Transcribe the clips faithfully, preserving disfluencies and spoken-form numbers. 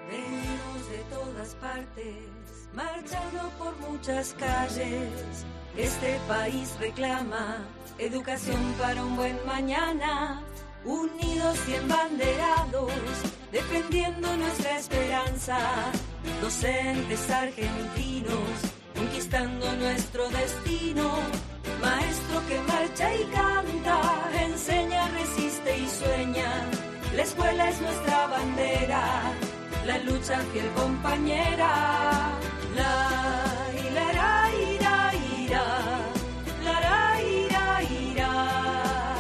Venimos de todas partes, marchando por muchas calles. Este país reclama educación para un buen mañana. Unidos y embanderados, defendiendo nuestra esperanza. Docentes argentinos, conquistando nuestro destino. Maestro que marcha y canta, enseña, resiste y sueña. La escuela es nuestra bandera, la lucha fiel compañera. La ira, ira, ira, ira. La ra, ira, ira.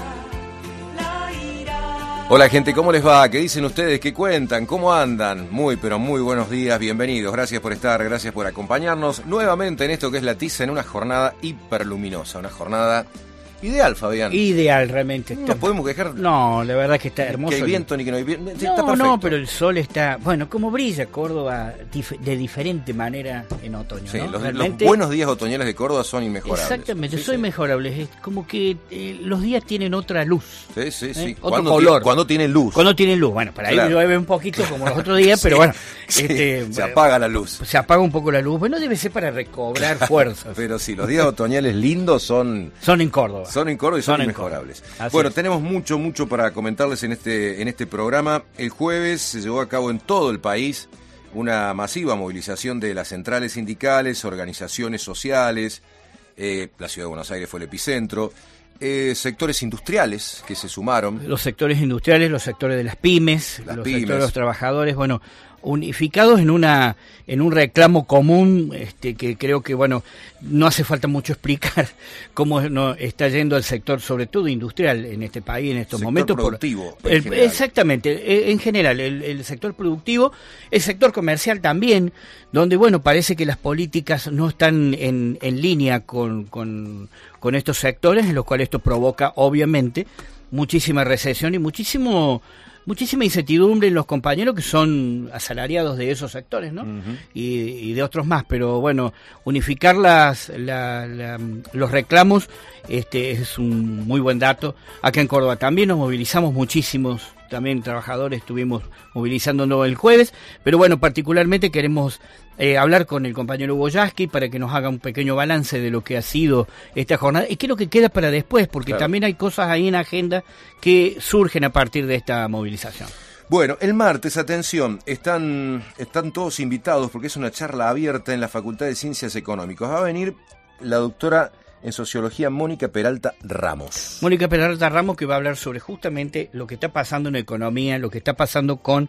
La ira. Hola gente, ¿cómo les va? ¿Qué dicen ustedes? ¿Qué cuentan? ¿Cómo andan? Muy, pero muy buenos días, bienvenidos. Gracias por estar, gracias por acompañarnos nuevamente en esto que es La Tiza, en una jornada hiperluminosa, una jornada ideal, Fabián. Ideal, realmente. No está... nos podemos quejar. No, la verdad es que está hermoso. Que hay viento ni que no hay viento. No, está perfecto. no, pero el sol está... Bueno, como brilla Córdoba dif- de diferente manera en otoño, Sí, ¿no? los, Realmente... los buenos días otoñales de Córdoba son inmejorables. Exactamente, Sí, son sí. inmejorables. Es como que eh, los días tienen otra luz. Sí, sí, sí. ¿Eh? Otro ¿Cuándo color. ti- cuando tienen luz? Cuando tienen luz. Bueno, para Claro. ahí llueve un poquito como los otros días, pero bueno. Sí, este, se apaga la luz. Se apaga un poco la luz. Bueno, debe ser para recobrar fuerzas. Pero sí, los días otoñales lindos son... Son en Córdoba. Son en Córdoba y son, Son en inmejorables. Así Bueno, es. tenemos mucho, mucho para comentarles en este, en este programa. El jueves se llevó a cabo en todo el país una masiva movilización de las centrales sindicales, organizaciones sociales. Eh, la Ciudad de Buenos Aires fue el epicentro. Eh, sectores industriales que se sumaron. Los sectores industriales, los sectores de las pymes, Las los pymes. sectores de los trabajadores, bueno, unificados en una en un reclamo común, este que creo que bueno no hace falta mucho explicar cómo no está yendo el sector, sobre todo industrial, en este país en estos Sector momentos. productivo, Por, en el- general. exactamente, en general el, el sector productivo, el sector comercial también, donde bueno parece que las políticas no están en, en línea con, con con estos sectores, en los cuales esto provoca obviamente muchísima recesión y muchísimo muchísima incertidumbre en los compañeros que son asalariados de esos sectores, ¿no? Uh-huh. y, y de otros más, pero bueno, unificar las, la, la, los reclamos este es un muy buen dato. Acá en Córdoba también nos movilizamos muchísimos, también trabajadores estuvimos movilizándonos el jueves, pero bueno, particularmente queremos eh, hablar con el compañero Hugo Yasky para que nos haga un pequeño balance de lo que ha sido esta jornada y qué es lo que queda para después, porque claro, también hay cosas ahí en agenda que surgen a partir de esta movilización. Bueno, el martes, atención, están, están todos invitados porque es una charla abierta en la Facultad de Ciencias Económicas. Va a venir la doctora en Sociología Mónica Peralta Ramos. Mónica Peralta Ramos, que va a hablar sobre justamente lo que está pasando en economía, lo que está pasando con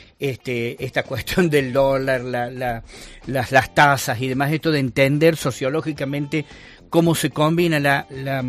este esta cuestión del dólar, la, la, las, las tasas y demás, esto de entender sociológicamente cómo se combina la... la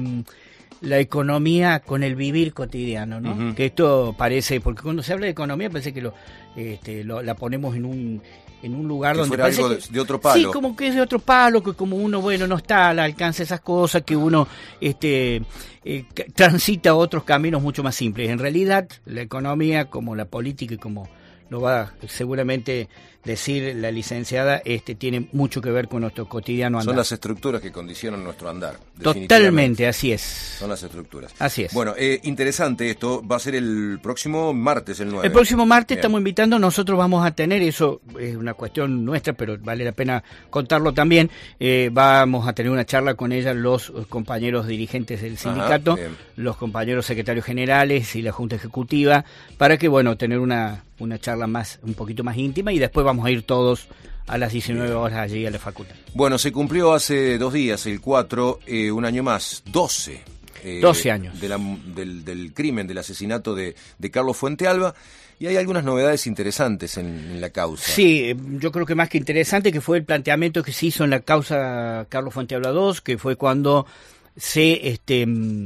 la economía con el vivir cotidiano, ¿no? Uh-huh. Que esto parece, porque cuando se habla de economía parece que lo, este, lo la ponemos en un en un lugar que donde fuera parece algo que, de, de otro palo. Sí, como que es de otro palo, que como uno, bueno, no está al alcance de esas cosas, que uno este eh, transita otros caminos mucho más simples. En realidad, la economía, como la política y como lo va seguramente decir la licenciada, este tiene mucho que ver con nuestro cotidiano andar. Son las estructuras que condicionan nuestro andar. Totalmente, así es. Son las estructuras. Así es. Bueno, eh, interesante esto, va a ser el próximo martes, el nueve. El próximo martes Bien. Estamos invitando, nosotros vamos a tener, eso es una cuestión nuestra, pero vale la pena contarlo también, eh, vamos a tener una charla con ella, los compañeros dirigentes del sindicato, Ajá, los compañeros secretarios generales y la Junta Ejecutiva, para que, bueno, tener una, una charla más, un poquito más íntima y después vamos a ir todos a las diecinueve horas allí a la facultad. Bueno, se cumplió hace dos días, el cuatro, eh, un año más, doce. Eh, doce años. De la, del, del crimen, del asesinato de, de Carlos Fuentealba, y hay algunas novedades interesantes en, en la causa. Sí, yo creo que más que interesante que fue el planteamiento que se hizo en la causa Carlos Fuentealba dos, que fue cuando se este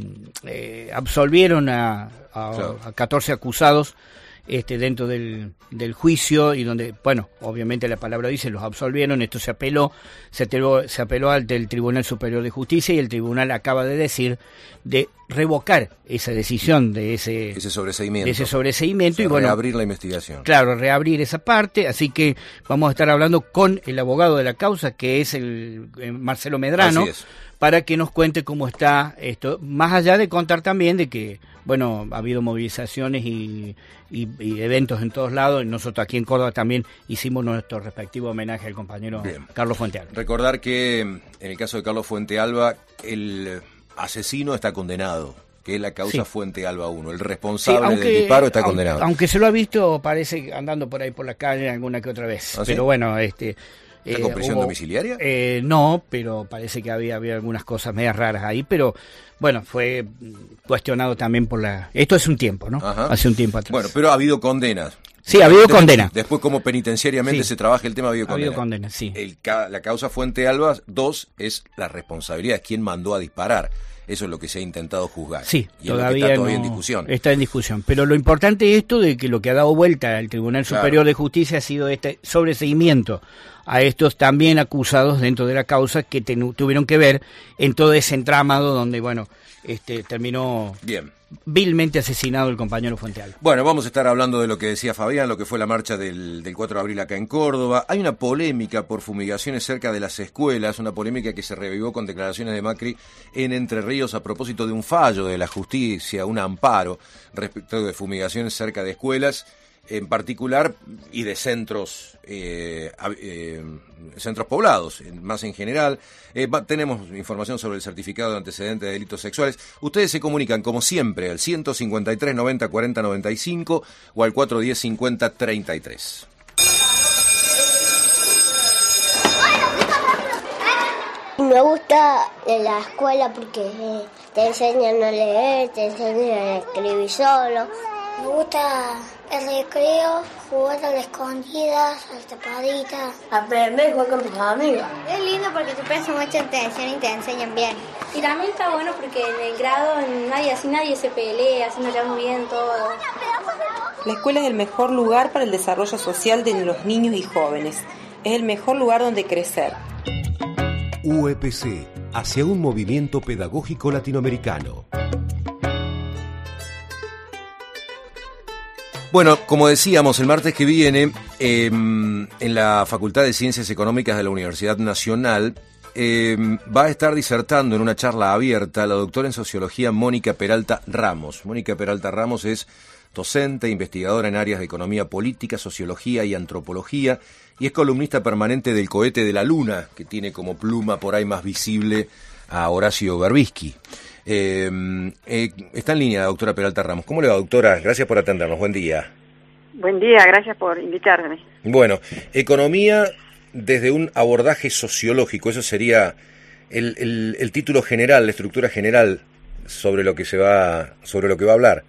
eh, absolvieron a, a, claro. a catorce acusados este dentro del, del juicio, y donde, bueno, obviamente la palabra dice, los absolvieron. Esto se apeló, se apeló, se apeló al del Tribunal Superior de Justicia, y el tribunal acaba de decir de revocar esa decisión de ese, ese sobreseimiento, de ese sobreseimiento, o sea, y bueno, reabrir la investigación. Claro, reabrir esa parte, así que vamos a estar hablando con el abogado de la causa, que es el eh, Marcelo Medrano, para que nos cuente cómo está esto, más allá de contar también de que, bueno, ha habido movilizaciones y, y, y eventos en todos lados, y nosotros aquí en Córdoba también hicimos nuestro respectivo homenaje al compañero Bien. Carlos Fuentealba. Recordar que en el caso de Carlos Fuentealba, el asesino está condenado, que es la causa sí. Fuentealba uno, el responsable sí, aunque, del disparo está aunque, condenado. Aunque se lo ha visto, parece, andando por ahí por la calle alguna que otra vez, ¿Ah, pero sí? bueno, este... ¿Está con prisión hubo, domiciliaria? Eh, no, pero parece que había, había algunas cosas medias raras ahí, pero bueno, fue cuestionado también por la... Esto es un tiempo, ¿no? Ajá. Hace un tiempo atrás. Bueno, pero ha habido condenas. Sí, ha habido condenas. Después, como penitenciariamente sí. se trabaja el tema, ha habido condenas. Ha habido condenas, sí. El, la causa Fuentealba dos es la responsabilidad, es quien mandó a disparar. Eso es lo que se ha intentado juzgar. Sí, y todavía, es lo que está todavía no, en discusión. Está en discusión. Pero lo importante es esto de que lo que ha dado vuelta al Tribunal claro. Superior de Justicia ha sido este sobreseguimiento a estos también acusados dentro de la causa que ten, tuvieron que ver en todo ese entramado donde, bueno, este terminó Bien. vilmente asesinado el compañero Fuentealba. Bueno, vamos a estar hablando de lo que decía Fabián, lo que fue la marcha del, del cuatro de abril acá en Córdoba. Hay una polémica por fumigaciones cerca de las escuelas, una polémica que se revivó con declaraciones de Macri en Entre Ríos a propósito de un fallo de la justicia, un amparo respecto de fumigaciones cerca de escuelas, en particular, y de centros eh, eh, centros poblados, más en general. Eh, va, tenemos información sobre el certificado de antecedentes de delitos sexuales. Ustedes se comunican, como siempre, al ciento cincuenta y tres, noventa, cuarenta, noventa y cinco o al cuatrocientos diez, cincuenta, treinta y tres. Me gusta la escuela porque te enseñan a leer, te enseñan a escribir solo. Me gusta el recreo, jugar a las escondidas, a las tapaditas. Aprender a jugar con tus amigos. Es lindo porque te prestan mucha atención y te enseñan bien. Y también está bueno porque en el grado nadie, así nadie se pelea, así nos llevamos bien todo. La escuela es el mejor lugar para el desarrollo social de los niños y jóvenes. Es el mejor lugar donde crecer. U E P C, hacia un movimiento pedagógico latinoamericano. Bueno, como decíamos, el martes que viene, eh, en la Facultad de Ciencias Económicas de la Universidad Nacional, eh, va a estar disertando en una charla abierta la doctora en Sociología Mónica Peralta Ramos. Mónica Peralta Ramos es docente, investigadora en áreas de economía política, sociología y antropología, y es columnista permanente del Cohete de la Luna, que tiene como pluma por ahí más visible a Horacio Berbisky. Eh, eh, está en línea la doctora Peralta Ramos. ¿Cómo le va, doctora? Gracias por atendernos. Buen día. Buen día, gracias por invitarme. Bueno, economía desde un abordaje sociológico, eso sería el, el, el título general, la estructura general sobre lo que se va, sobre lo que va a hablar.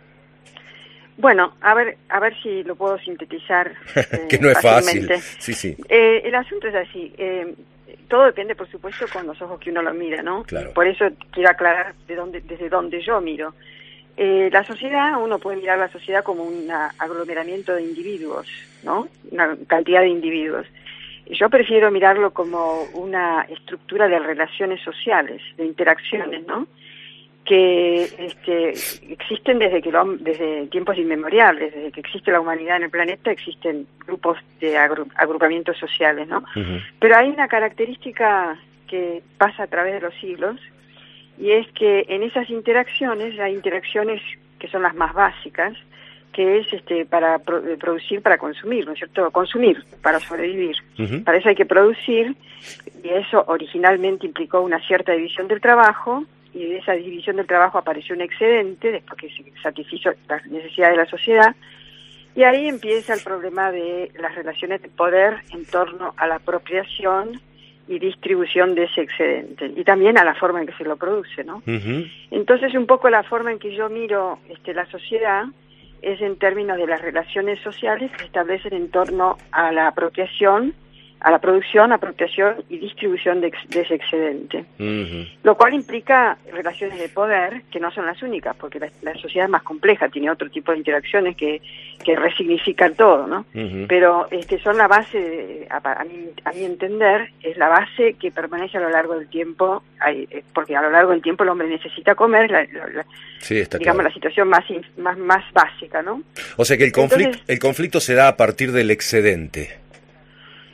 Bueno, a ver, a ver si lo puedo sintetizar. Eh, que no es fácilmente. fácil. Sí, sí. Eh, el asunto es así. Eh, todo depende, por supuesto, con los ojos que uno lo mira, ¿no? Claro. Por eso quiero aclarar de dónde, desde dónde yo miro. Eh, la sociedad, uno puede mirar la sociedad como un aglomeramiento de individuos, ¿no? Una cantidad de individuos. Yo prefiero mirarlo como una estructura de relaciones sociales, de interacciones, ¿no? Que este, existen desde que lo, desde tiempos inmemoriales, desde que existe la humanidad en el planeta, existen grupos de agru, agrupamientos sociales, ¿no? Uh-huh. Pero hay una característica que pasa a través de los siglos, y es que en esas interacciones hay interacciones que son las más básicas, que es este para pro, producir para consumir, ¿no es cierto? Consumir para sobrevivir. Uh-huh. Para eso hay que producir, y eso originalmente implicó una cierta división del trabajo, y de esa división del trabajo apareció un excedente, después que se satisfizo las necesidades de la sociedad, y ahí empieza el problema de las relaciones de poder en torno a la apropiación y distribución de ese excedente, y también a la forma en que se lo produce, ¿no? Uh-huh. Entonces, un poco la forma en que yo miro este, la sociedad es en términos de las relaciones sociales que se establecen en torno a la apropiación, a la producción, apropiación y distribución de, ex, de ese excedente. Uh-huh. Lo cual implica relaciones de poder que no son las únicas, porque la, la sociedad es más compleja, tiene otro tipo de interacciones que, que resignifican todo, ¿no? Uh-huh. Pero este, son la base, de, a, a, mi, a mi entender, es la base que permanece a lo largo del tiempo, hay, porque a lo largo del tiempo el hombre necesita comer, la, la, la, sí, está digamos, claro. La situación más, más, más básica, ¿no? O sea que el conflicto, Entonces, el conflicto se da a partir del excedente.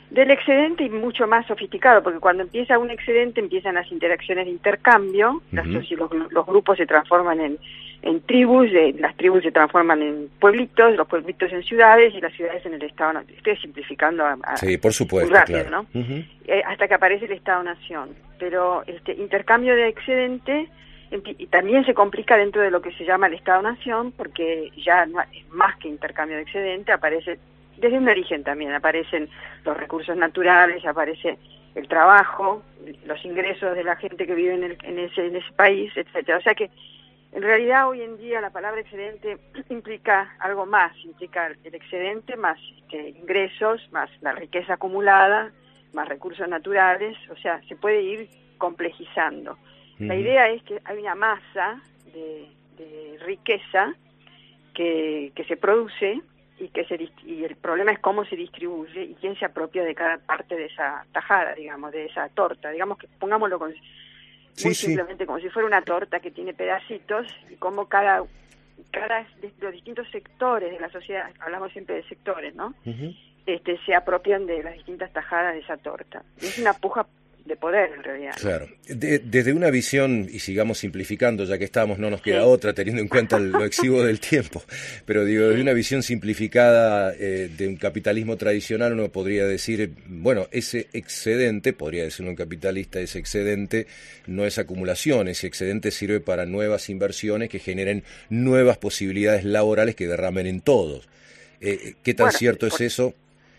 Del excedente y mucho más sofisticado, porque cuando empieza un excedente empiezan las interacciones de intercambio, uh-huh. las, los, los grupos se transforman en, en tribus, eh, las tribus se transforman en pueblitos, los pueblitos en ciudades y las ciudades en el Estado. Estoy simplificando a, a, sí, por supuesto, muy rápido, claro. ¿no? Uh-huh. Eh, hasta que aparece el Estado-Nación. Pero este intercambio de excedente y también se complica dentro de lo que se llama el Estado-Nación, porque ya no es más que intercambio de excedente, aparece desde un origen también, aparecen los recursos naturales, aparece el trabajo, los ingresos de la gente que vive en, el, en, ese, en ese país, etcétera. O sea que en realidad hoy en día la palabra excedente implica algo más, implica el excedente más este, ingresos, más la riqueza acumulada, más recursos naturales, o sea, se puede ir complejizando. Uh-huh. La idea es que hay una masa de, de riqueza que, que se produce y que se y el problema es cómo se distribuye y quién se apropia de cada parte de esa tajada, digamos, de esa torta, digamos que pongámoslo con, sí, muy sí. simplemente como si fuera una torta que tiene pedacitos y cómo cada cada de los distintos sectores de la sociedad, hablamos siempre de sectores, ¿no? Uh-huh. Este se apropian de las distintas tajadas de esa torta. Y es una puja de poder en realidad. Claro, de, desde una visión, y sigamos simplificando, ya que estamos, no nos queda sí. otra, teniendo en cuenta el, lo exiguo del tiempo, pero digo, desde una visión simplificada eh, de un capitalismo tradicional, uno podría decir, bueno, ese excedente, podría decirlo un capitalista, ese excedente no es acumulación, ese excedente sirve para nuevas inversiones que generen nuevas posibilidades laborales que derramen en todos. Eh, ¿Qué tan bueno, cierto por, es eso?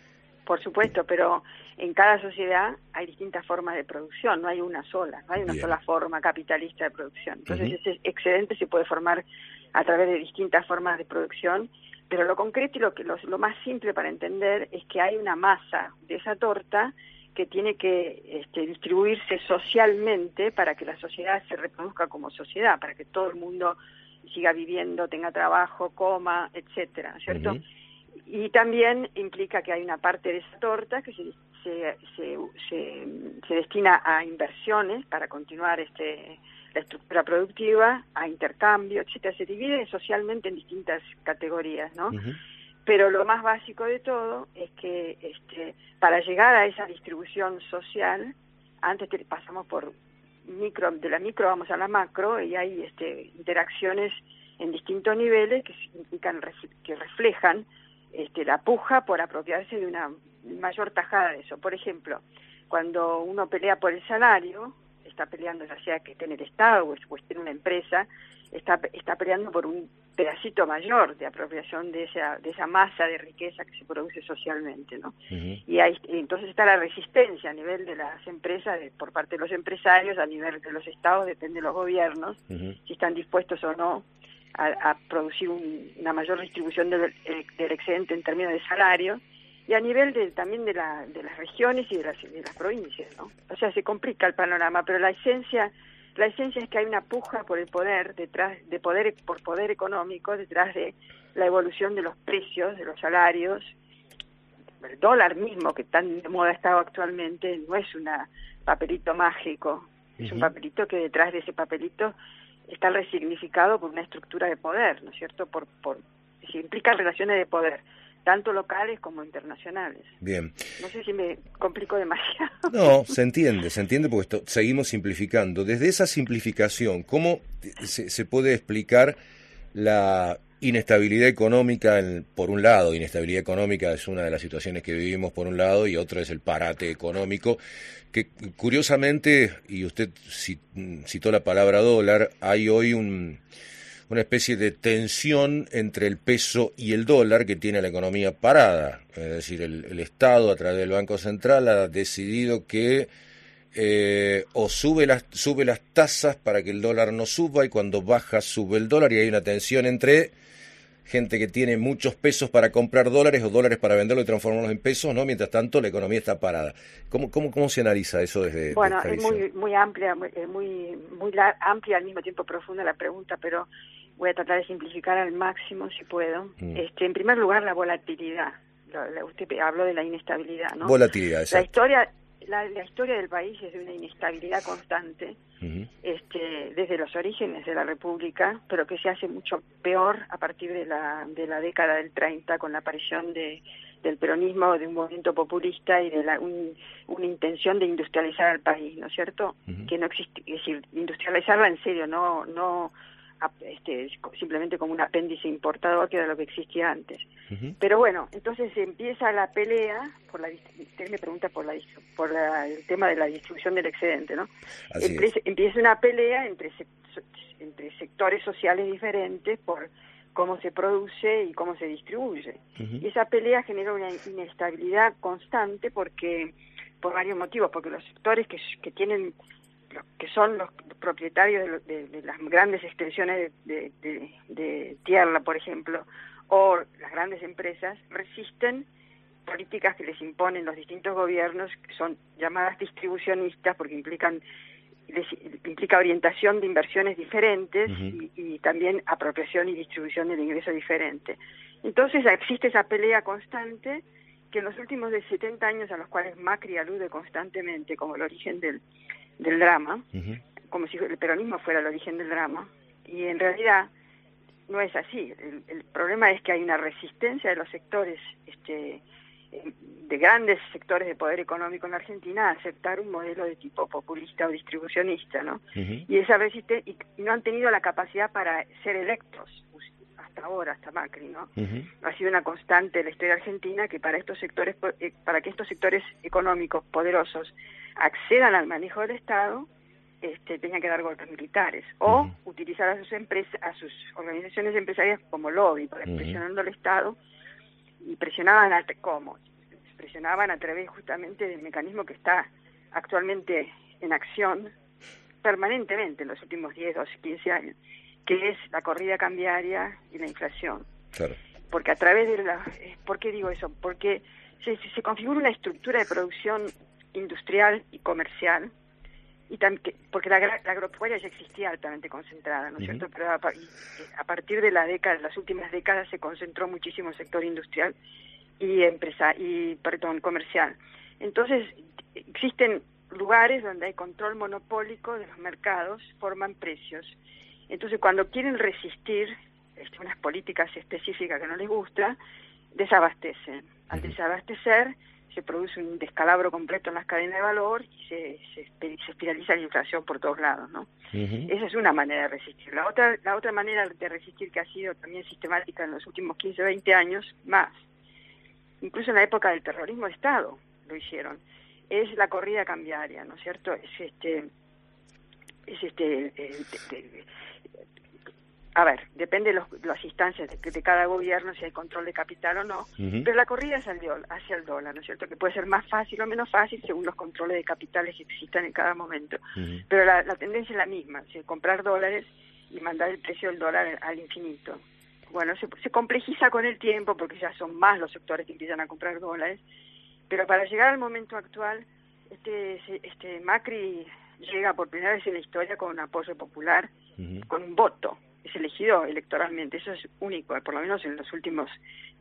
Por supuesto, pero en cada sociedad hay distintas formas de producción, no hay una sola, no hay una Bien. sola forma capitalista de producción. Entonces, uh-huh. ese excedente se puede formar a través de distintas formas de producción, pero lo concreto y lo, que, lo, lo más simple para entender es que hay una masa de esa torta que tiene que este, distribuirse socialmente para que la sociedad se reproduzca como sociedad, para que todo el mundo siga viviendo, tenga trabajo, coma, etcétera, ¿cierto? Uh-huh. Y también implica que hay una parte de esa torta que se, se, se, se, se destina a inversiones para continuar este la estructura productiva, a intercambio, etcétera. Se divide socialmente en distintas categorías, ¿no? Uh-huh. Pero lo más básico de todo es que este para llegar a esa distribución social, antes que pasamos por micro, de la micro vamos a la macro, y hay este interacciones en distintos niveles que implican que reflejan Este, la puja por apropiarse de una mayor tajada de eso. Por ejemplo, cuando uno pelea por el salario, está peleando ya sea que esté en el Estado o esté en una empresa, está, está peleando por un pedacito mayor de apropiación de esa de esa masa de riqueza que se produce socialmente, ¿no? Uh-huh. Y ahí, entonces está la resistencia a nivel de las empresas, de, por parte de los empresarios, a nivel de los estados, depende de los gobiernos, uh-huh. si están dispuestos o no A, a producir un, una mayor distribución del, del excedente en términos de salario, y a nivel de, también de, la, de las regiones y de las, de las provincias, ¿no? O sea, se complica el panorama, pero la esencia la esencia es que hay una puja por el poder, detrás de poder por poder económico, detrás de la evolución de los precios, de los salarios. El dólar mismo, que tan de moda está actualmente, no es un papelito mágico, es uh-huh. un papelito que detrás de ese papelito está resignificado por una estructura de poder, ¿no es cierto? Por, por, se implican relaciones de poder, tanto locales como internacionales. Bien. No sé si me complico demasiado. No, se entiende, se entiende porque esto, seguimos simplificando. Desde esa simplificación, ¿cómo se, se puede explicar la inestabilidad económica, en, por un lado? Inestabilidad económica es una de las situaciones que vivimos por un lado, y otra es el parate económico, que curiosamente, y usted citó la palabra dólar, hay hoy un, una especie de tensión entre el peso y el dólar que tiene la economía parada. Es decir, el, el Estado a través del Banco Central ha decidido que eh, o sube las, sube las tasas para que el dólar no suba, y cuando baja sube el dólar, y hay una tensión entre gente que tiene muchos pesos para comprar dólares o dólares para venderlos y transformarlos en pesos, ¿no? Mientras tanto, la economía está parada. ¿Cómo cómo, cómo se analiza eso desde Bueno, esta es visión? muy muy amplia, muy muy, muy la, amplia al mismo tiempo profunda la pregunta, pero voy a tratar de simplificar al máximo si puedo. Mm. Este, en primer lugar, la volatilidad. La, la, usted habló de la inestabilidad, ¿no? Volatilidad, exacto. La historia La, la historia del país es de una inestabilidad constante, uh-huh. este, desde los orígenes de la República, pero que se hace mucho peor a partir de la de la década del treinta, con la aparición de del peronismo, de un movimiento populista y de la, un, una intención de industrializar al país, ¿no es cierto? Uh-huh. Que no existe, es decir, industrializarla en serio, no no este, simplemente como un apéndice importador que era lo que existía antes. Uh-huh. Pero bueno, entonces empieza la pelea, por la usted me pregunta por la por la, el tema de la distribución del excedente, ¿no? Empieza, empieza una pelea entre, entre sectores sociales diferentes por cómo se produce y cómo se distribuye. Uh-huh. Y esa pelea genera una inestabilidad constante porque por varios motivos, porque los sectores que, que tienen, que son los propietarios de, de, de las grandes extensiones de, de, de, de tierra, por ejemplo, o las grandes empresas, resisten políticas que les imponen los distintos gobiernos, que son llamadas distribucionistas porque implican implica orientación de inversiones diferentes uh-huh. y, y también apropiación y distribución del ingreso diferente. Entonces existe esa pelea constante que en los últimos de setenta años, a los cuales Macri alude constantemente como el origen del, del drama, uh-huh. como si el peronismo fuera el origen del drama, y en realidad no es así. El, el problema es que hay una resistencia de los sectores este de grandes sectores de poder económico en la Argentina a aceptar un modelo de tipo populista o distribucionista, ¿no? Uh-huh. Y esa resisten- y, y no han tenido la capacidad para ser electos hasta ahora, hasta Macri, ¿no? Uh-huh. Ha sido una constante en la historia argentina que para estos sectores, para que estos sectores económicos poderosos accedan al manejo del Estado, este, tenían que dar golpes militares o uh-huh. utilizar a sus empresas, a sus organizaciones empresariales como lobby, para uh-huh. presionando al Estado. Y presionaban, a, ¿cómo? Presionaban a través justamente del mecanismo que está actualmente en acción permanentemente en los últimos diez, doce, quince años, que es la corrida cambiaria y la inflación. Claro. Porque a través de la... ¿Por qué digo eso? Porque se, se configura una estructura de producción industrial y comercial, y también porque la, la agropecuaria ya existía altamente concentrada, ¿no es uh-huh. cierto? Pero a, a partir de la década, las últimas décadas se concentró muchísimo el sector industrial y empresa y perdón comercial. Entonces existen lugares donde hay control monopólico de los mercados, forman precios. Entonces cuando quieren resistir este, unas políticas específicas que no les gusta, desabastecen. Al uh-huh. desabastecer se produce un descalabro completo en las cadenas de valor y se, se, se espiraliza la inflación por todos lados, ¿no? Uh-huh. Esa es una manera de resistir. La otra la otra manera de resistir que ha sido también sistemática en los últimos quince, veinte años, más, incluso en la época del terrorismo de Estado lo hicieron, es la corrida cambiaria, ¿no es cierto? Es este... es este eh, de, de, a ver, depende de los, las instancias de, de cada gobierno, si hay control de capital o no, uh-huh. pero la corrida es hacia el, hacia el dólar, ¿no es cierto? Que puede ser más fácil o menos fácil según los controles de capitales que existan en cada momento. Uh-huh. Pero la, la tendencia es la misma, ¿sí? Comprar dólares y mandar el precio del dólar al infinito. Bueno, se, se complejiza con el tiempo porque ya son más los sectores que empiezan a comprar dólares, pero para llegar al momento actual, este, este Macri llega por primera vez en la historia con un apoyo popular, uh-huh. con un voto. Es elegido electoralmente, eso es único, por lo menos en los últimos,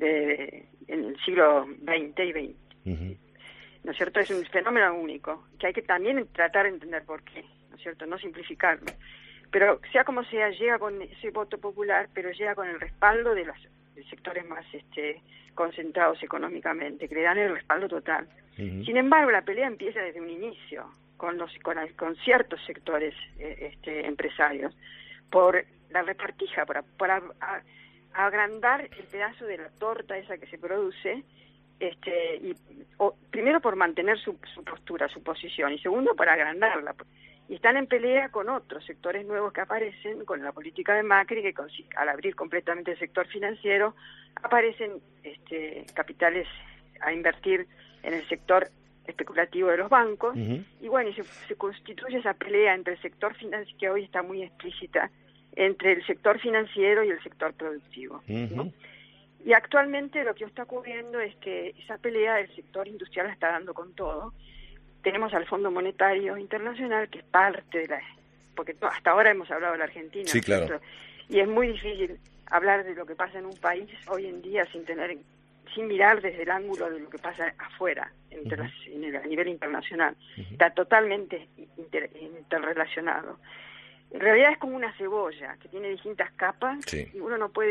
de, en el siglo veinte y veinte. Uh-huh. ¿No es cierto? Es un fenómeno único, que hay que también tratar de entender por qué, ¿no es cierto? No simplificarlo. Pero sea como sea, llega con ese voto popular, pero llega con el respaldo de los de sectores más este, concentrados económicamente, que le dan el respaldo total. Uh-huh. Sin embargo, la pelea empieza desde un inicio, con, los, con, con ciertos sectores eh, este, empresarios, por la repartija, para, para a, a agrandar el pedazo de la torta esa que se produce, este, y o, primero por mantener su, su postura, su posición, y segundo para agrandarla. Y están en pelea con otros sectores nuevos que aparecen, con la política de Macri, que al abrir completamente el sector financiero, aparecen este, capitales a invertir en el sector especulativo de los bancos, uh-huh. y bueno, y se, se constituye esa pelea entre el sector financiero, que hoy está muy explícita, entre el sector financiero y el sector productivo, uh-huh. ¿no? Y actualmente lo que está ocurriendo es que esa pelea del sector industrial la está dando con todo. Tenemos al Fondo Monetario Internacional, que es parte de la... porque hasta ahora hemos hablado de la Argentina, sí, claro. ¿cierto? Y es muy difícil hablar de lo que pasa en un país hoy en día sin tener sin mirar desde el ángulo de lo que pasa afuera, entre uh-huh. las, en el, a nivel internacional. Uh-huh. Está totalmente inter, interrelacionado. En realidad es como una cebolla que tiene distintas capas, sí. y uno no puede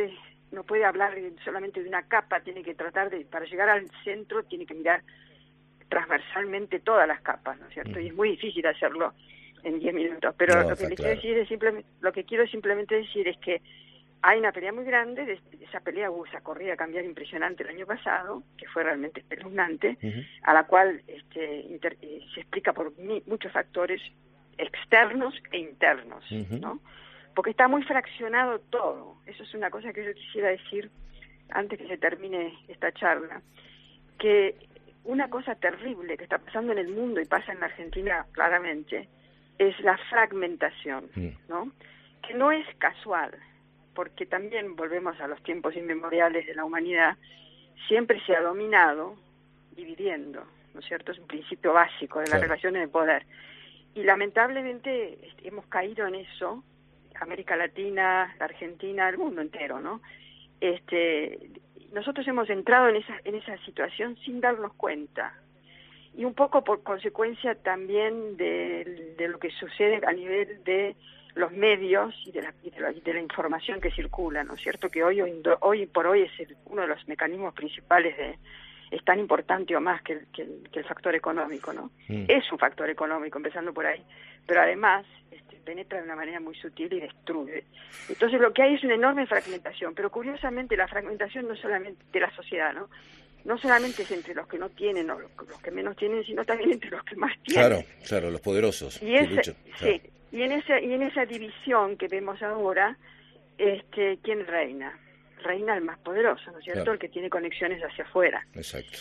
no puede hablar solamente de una capa, tiene que tratar de, para llegar al centro, tiene que mirar transversalmente todas las capas, ¿no es cierto? Mm. Y es muy difícil hacerlo en diez minutos. Pero no, lo que le claro. quiero decir es simplemente, lo que quiero simplemente decir es que hay una pelea muy grande, de, de esa pelea hubo esa corrida a cambiar impresionante el año pasado, que fue realmente espeluznante, uh-huh. a la cual este, inter, eh, se explica por mi, muchos factores externos e internos, uh-huh. ¿no? Porque está muy fraccionado todo. Eso es una cosa que yo quisiera decir antes que se termine esta charla, que una cosa terrible que está pasando en el mundo y pasa en la Argentina claramente es la fragmentación, ¿no? Que no es casual, porque también volvemos a los tiempos inmemoriales de la humanidad, siempre se ha dominado dividiendo, ¿no es cierto? Es un principio básico de las claro. relaciones de poder. Y lamentablemente hemos caído en eso, América Latina, la Argentina, el mundo entero, ¿no? Este, nosotros hemos entrado en esa, en esa situación sin darnos cuenta. Y un poco por consecuencia también de, de lo que sucede a nivel de los medios y de la, y de la, de la información que circula, ¿no es cierto? Que hoy, hoy, hoy por hoy es el, uno de los mecanismos principales de... es tan importante o más que el, que el, que el factor económico, ¿no? Mm. Es un factor económico, empezando por ahí, pero además este, penetra de una manera muy sutil y destruye. Entonces lo que hay es una enorme fragmentación, pero curiosamente la fragmentación no solamente de la sociedad, ¿no? No solamente es entre los que no tienen o los, los que menos tienen, sino también entre los que más tienen. Claro, claro, los poderosos. Y, ese, luchan, claro. sí, y, en esa, y en esa división que vemos ahora, este, ¿quién reina? Reina el más poderoso, ¿no es cierto? Claro. El que tiene conexiones hacia afuera. Exacto.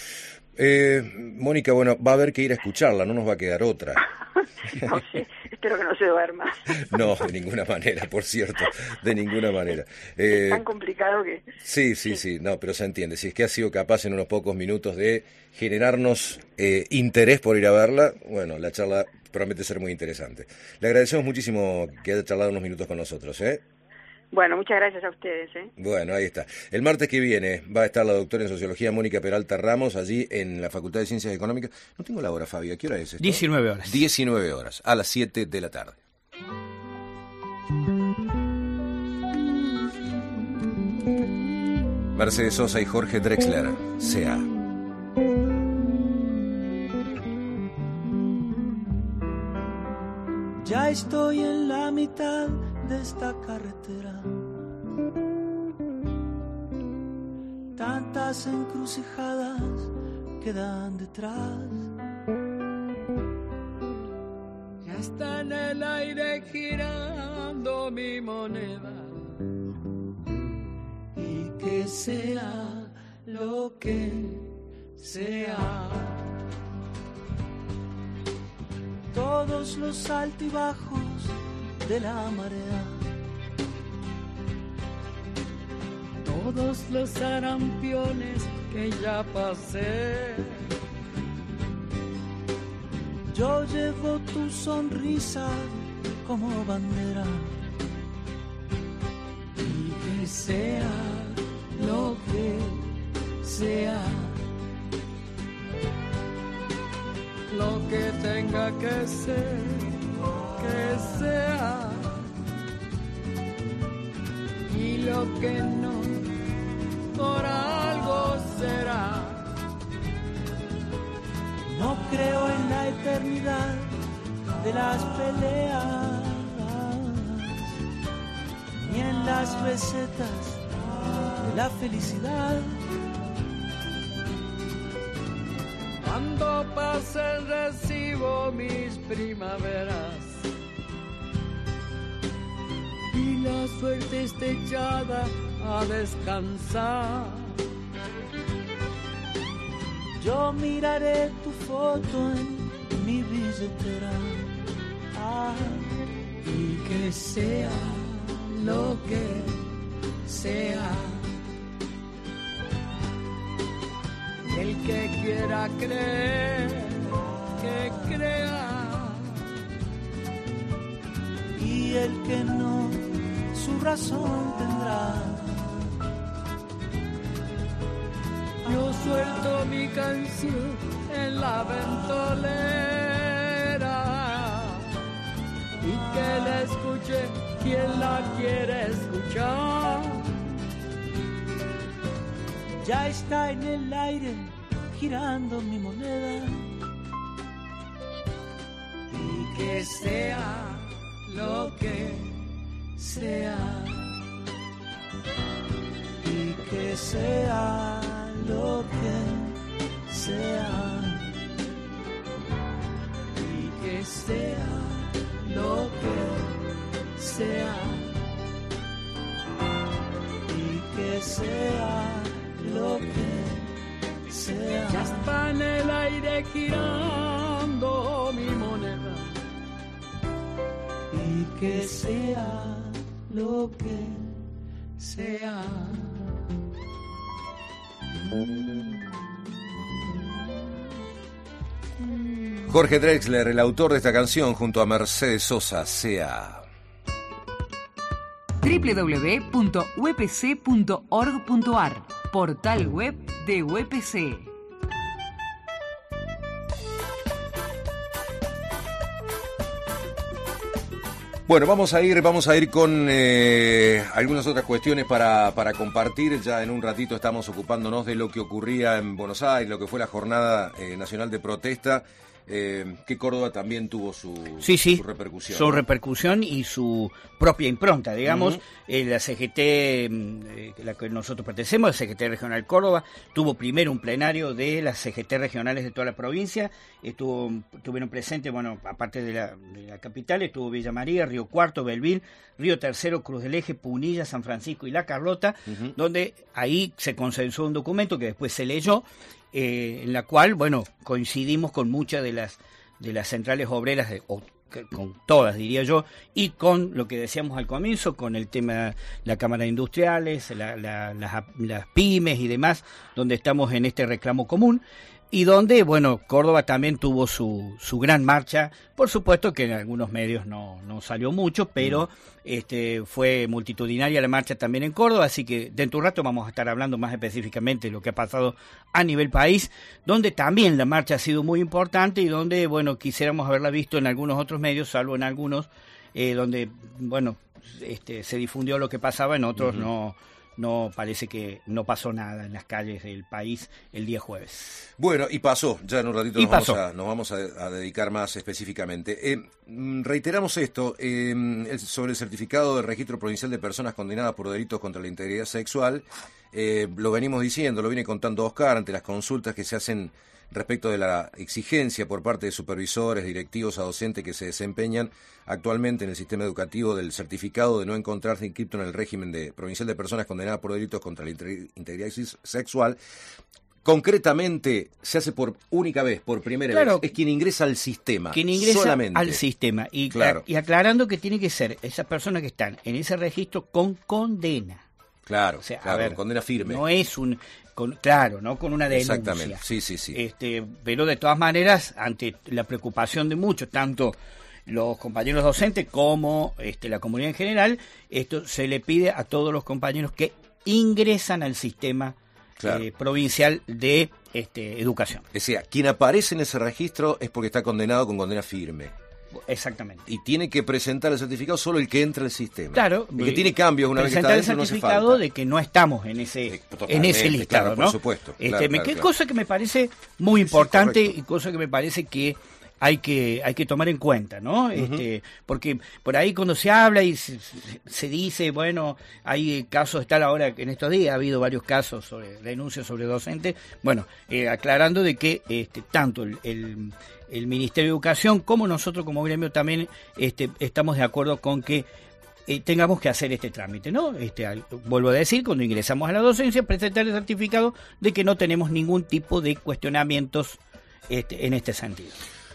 Eh, Mónica, bueno, va a haber que ir a escucharla, no nos va a quedar otra. No sé, espero que no se duerma. No, de ninguna manera, por cierto, de ninguna manera. Eh, es tan complicado que... Sí, sí, sí, no, pero se entiende. Si es que ha sido capaz en unos pocos minutos de generarnos eh, interés por ir a verla, bueno, la charla promete ser muy interesante. Le agradecemos muchísimo que haya charlado unos minutos con nosotros, ¿eh? Bueno, muchas gracias a ustedes. ¿eh? Bueno, ahí está. El martes que viene va a estar la doctora en Sociología Mónica Peralta Ramos, allí en la Facultad de Ciencias Económicas. No tengo la hora, Fabio. ¿A qué hora es esto? diecinueve horas. diecinueve horas, a las siete de la tarde. Mercedes Sosa y Jorge Drexler, C A. Ya estoy en la mitad de esta carretera. Tantas encrucijadas quedan detrás. Ya está en el aire girando mi moneda. Y que sea lo que sea. Todos los altibajos de la marea, todos los sarampiones que ya pasé. Yo llevo tu sonrisa como bandera. Y que sea lo que sea, lo que tenga que ser, que sea, y lo que no, por algo será. No creo en la eternidad de las peleas, ni en las recetas de la felicidad. Cuando pase recibo mis primaveras y la suerte esté echada a descansar. Yo miraré tu foto en mi billetera, ah, y que sea lo que sea. El que quiera creer, que crea, y el que no, su razón tendrá. Yo suelto mi canción en la ventolera y que la escuche quien la quiere escuchar. ya está en el aire girando mi moneda. Y que sea lo que sea, y que sea lo que sea, y que sea lo que sea, y que sea lo que sea. Ya está en el aire girando mi moneda. Y que sea lo que sea. Jorge Drexler, el autor de esta canción, junto a Mercedes Sosa, Sea. doble u doble u doble u punto u e p c punto org punto a r, portal web de U E P C. Bueno, vamos a ir, vamos a ir con eh, algunas otras cuestiones para, para compartir. Ya en un ratito estamos ocupándonos de lo que ocurría en Buenos Aires, lo que fue la jornada eh, nacional de protesta, eh, que Córdoba también tuvo su, sí, sí, su repercusión. Su ¿no? repercusión y su propia impronta, digamos. Uh-huh. eh, la C G T, eh, la que nosotros pertenecemos, la C G T Regional Córdoba, tuvo primero un plenario de las C G T regionales de toda la provincia. Estuvo, estuvieron presentes, bueno, aparte de la, de la capital, estuvo Villa María, Río Cuarto, Belville, Río Tercero, Cruz del Eje, Punilla, San Francisco y La Carlota, uh-huh. donde ahí se consensuó un documento que después se leyó, eh, en la cual, bueno, coincidimos con muchas de las de las centrales obreras, de, o, con todas diría yo, y con lo que decíamos al comienzo, con el tema la Cámara de Industriales, la, la, las, las pymes y demás, donde estamos en este reclamo común. Y donde, bueno, Córdoba también tuvo su, su gran marcha. Por supuesto que en algunos medios no, no salió mucho, pero mm. este fue multitudinaria la marcha también en Córdoba, así que dentro de un rato vamos a estar hablando más específicamente de lo que ha pasado a nivel país, donde también la marcha ha sido muy importante y donde, bueno, quisiéramos haberla visto en algunos otros medios, salvo en algunos, eh, donde, bueno, este se difundió lo que pasaba, en otros mm. no... No, parece que no pasó nada en las calles del país el día jueves. Bueno, y pasó, ya en un ratito nos vamos, a, nos vamos a, a dedicar más específicamente. Eh, reiteramos esto, eh, sobre el certificado de registro provincial de personas condenadas por delitos contra la integridad sexual. Eh, lo venimos diciendo, lo viene contando Oscar ante las consultas que se hacen respecto de la exigencia por parte de supervisores, directivos a docentes que se desempeñan actualmente en el sistema educativo del certificado de no encontrarse inscripto en el régimen de provincial de personas condenadas por delitos contra la integridad sexual. Concretamente, se hace por única vez, por primera claro, vez, es quien ingresa al sistema. Quien ingresa solamente. al sistema. Y, claro. y aclarando que tiene que ser esas personas que están en ese registro con condena. Claro, o sea, claro, a ver, condena firme. No es un... Con, claro, no con una denuncia. Exactamente, sí, sí, sí. Este, pero de todas maneras, ante la preocupación de muchos, tanto los compañeros docentes como este, la comunidad en general, esto se le pide a todos los compañeros que ingresan al sistema claro. eh, provincial de este, educación. O sea, quien aparece en ese registro es porque está condenado con condena firme. Exactamente. Y tiene que presentar el certificado solo el que entra al sistema. Claro. El que tiene cambios una vez que está dentro, no hace falta. Presentar el certificado de que no estamos en ese en ese listado, claro, ¿no? Por supuesto. Este, claro, me, claro, que claro. cosa que me parece muy importante sí, y cosa que me parece que hay que hay que tomar en cuenta, ¿no? Uh-huh. Este, porque por ahí cuando se habla y se, se dice, bueno, hay casos, está ahora en estos días ha habido varios casos sobre denuncias sobre docentes, bueno, eh, aclarando de que este tanto el, el el Ministerio de Educación como nosotros como gremio también este, estamos de acuerdo con que eh, tengamos que hacer este trámite, ¿no? Este, al, vuelvo a decir, cuando ingresamos a la docencia, presentar el certificado de que no tenemos ningún tipo de cuestionamientos este, en este sentido.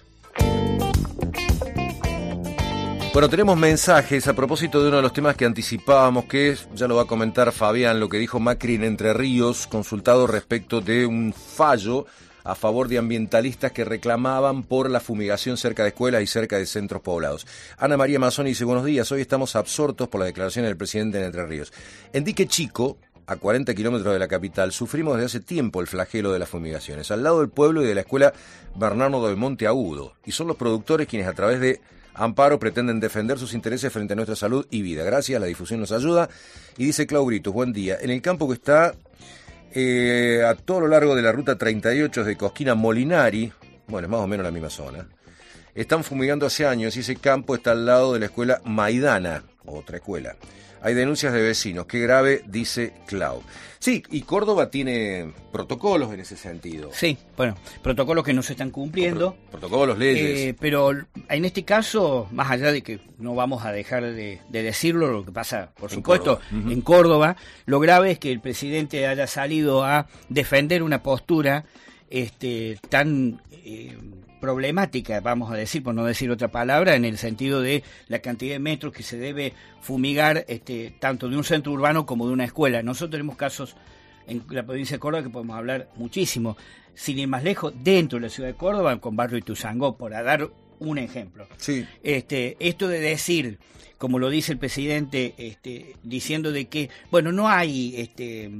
Bueno, tenemos mensajes a propósito de uno de los temas que anticipábamos, que es, ya lo va a comentar Fabián, lo que dijo Macri en Entre Ríos, consultado respecto de un fallo a favor de ambientalistas que reclamaban por la fumigación cerca de escuelas y cerca de centros poblados. Ana María Mazzoni dice, buenos días, hoy estamos absortos por las declaraciones del presidente en Entre Ríos. En Dique Chico, a cuarenta kilómetros de la capital, sufrimos desde hace tiempo el flagelo de las fumigaciones, al lado del pueblo y de la escuela Bernardo del Monte Agudo, y son los productores quienes a través de Amparo pretenden defender sus intereses frente a nuestra salud y vida. Gracias, la difusión nos ayuda. Y dice Clau Britos, buen día, en el campo que está eh, a todo lo largo de la ruta treinta y ocho de Cosquín a Molinari, bueno, es más o menos la misma zona, están fumigando hace años y ese campo está al lado de la escuela Maidana, otra escuela. Hay denuncias de vecinos, qué grave, dice Clau. Sí, y Córdoba tiene protocolos en ese sentido. Sí, bueno, protocolos que no se están cumpliendo. Pro- protocolos, leyes. Eh, pero en este caso, más allá de que no vamos a dejar de, de decirlo, lo que pasa, por En supuesto, Córdoba. Uh-huh. en Córdoba, lo grave es que el presidente haya salido a defender una postura este, tan eh, problemática, vamos a decir, por no decir otra palabra, en el sentido de la cantidad de metros que se debe fumigar este, tanto de un centro urbano como de una escuela. Nosotros tenemos casos en la provincia de Córdoba que podemos hablar muchísimo, sin ir más lejos, dentro de la ciudad de Córdoba, con Barrio Ituzaingó, por dar un ejemplo. Sí. Este, esto de decir, como lo dice el presidente, este, diciendo de que, bueno, no hay este,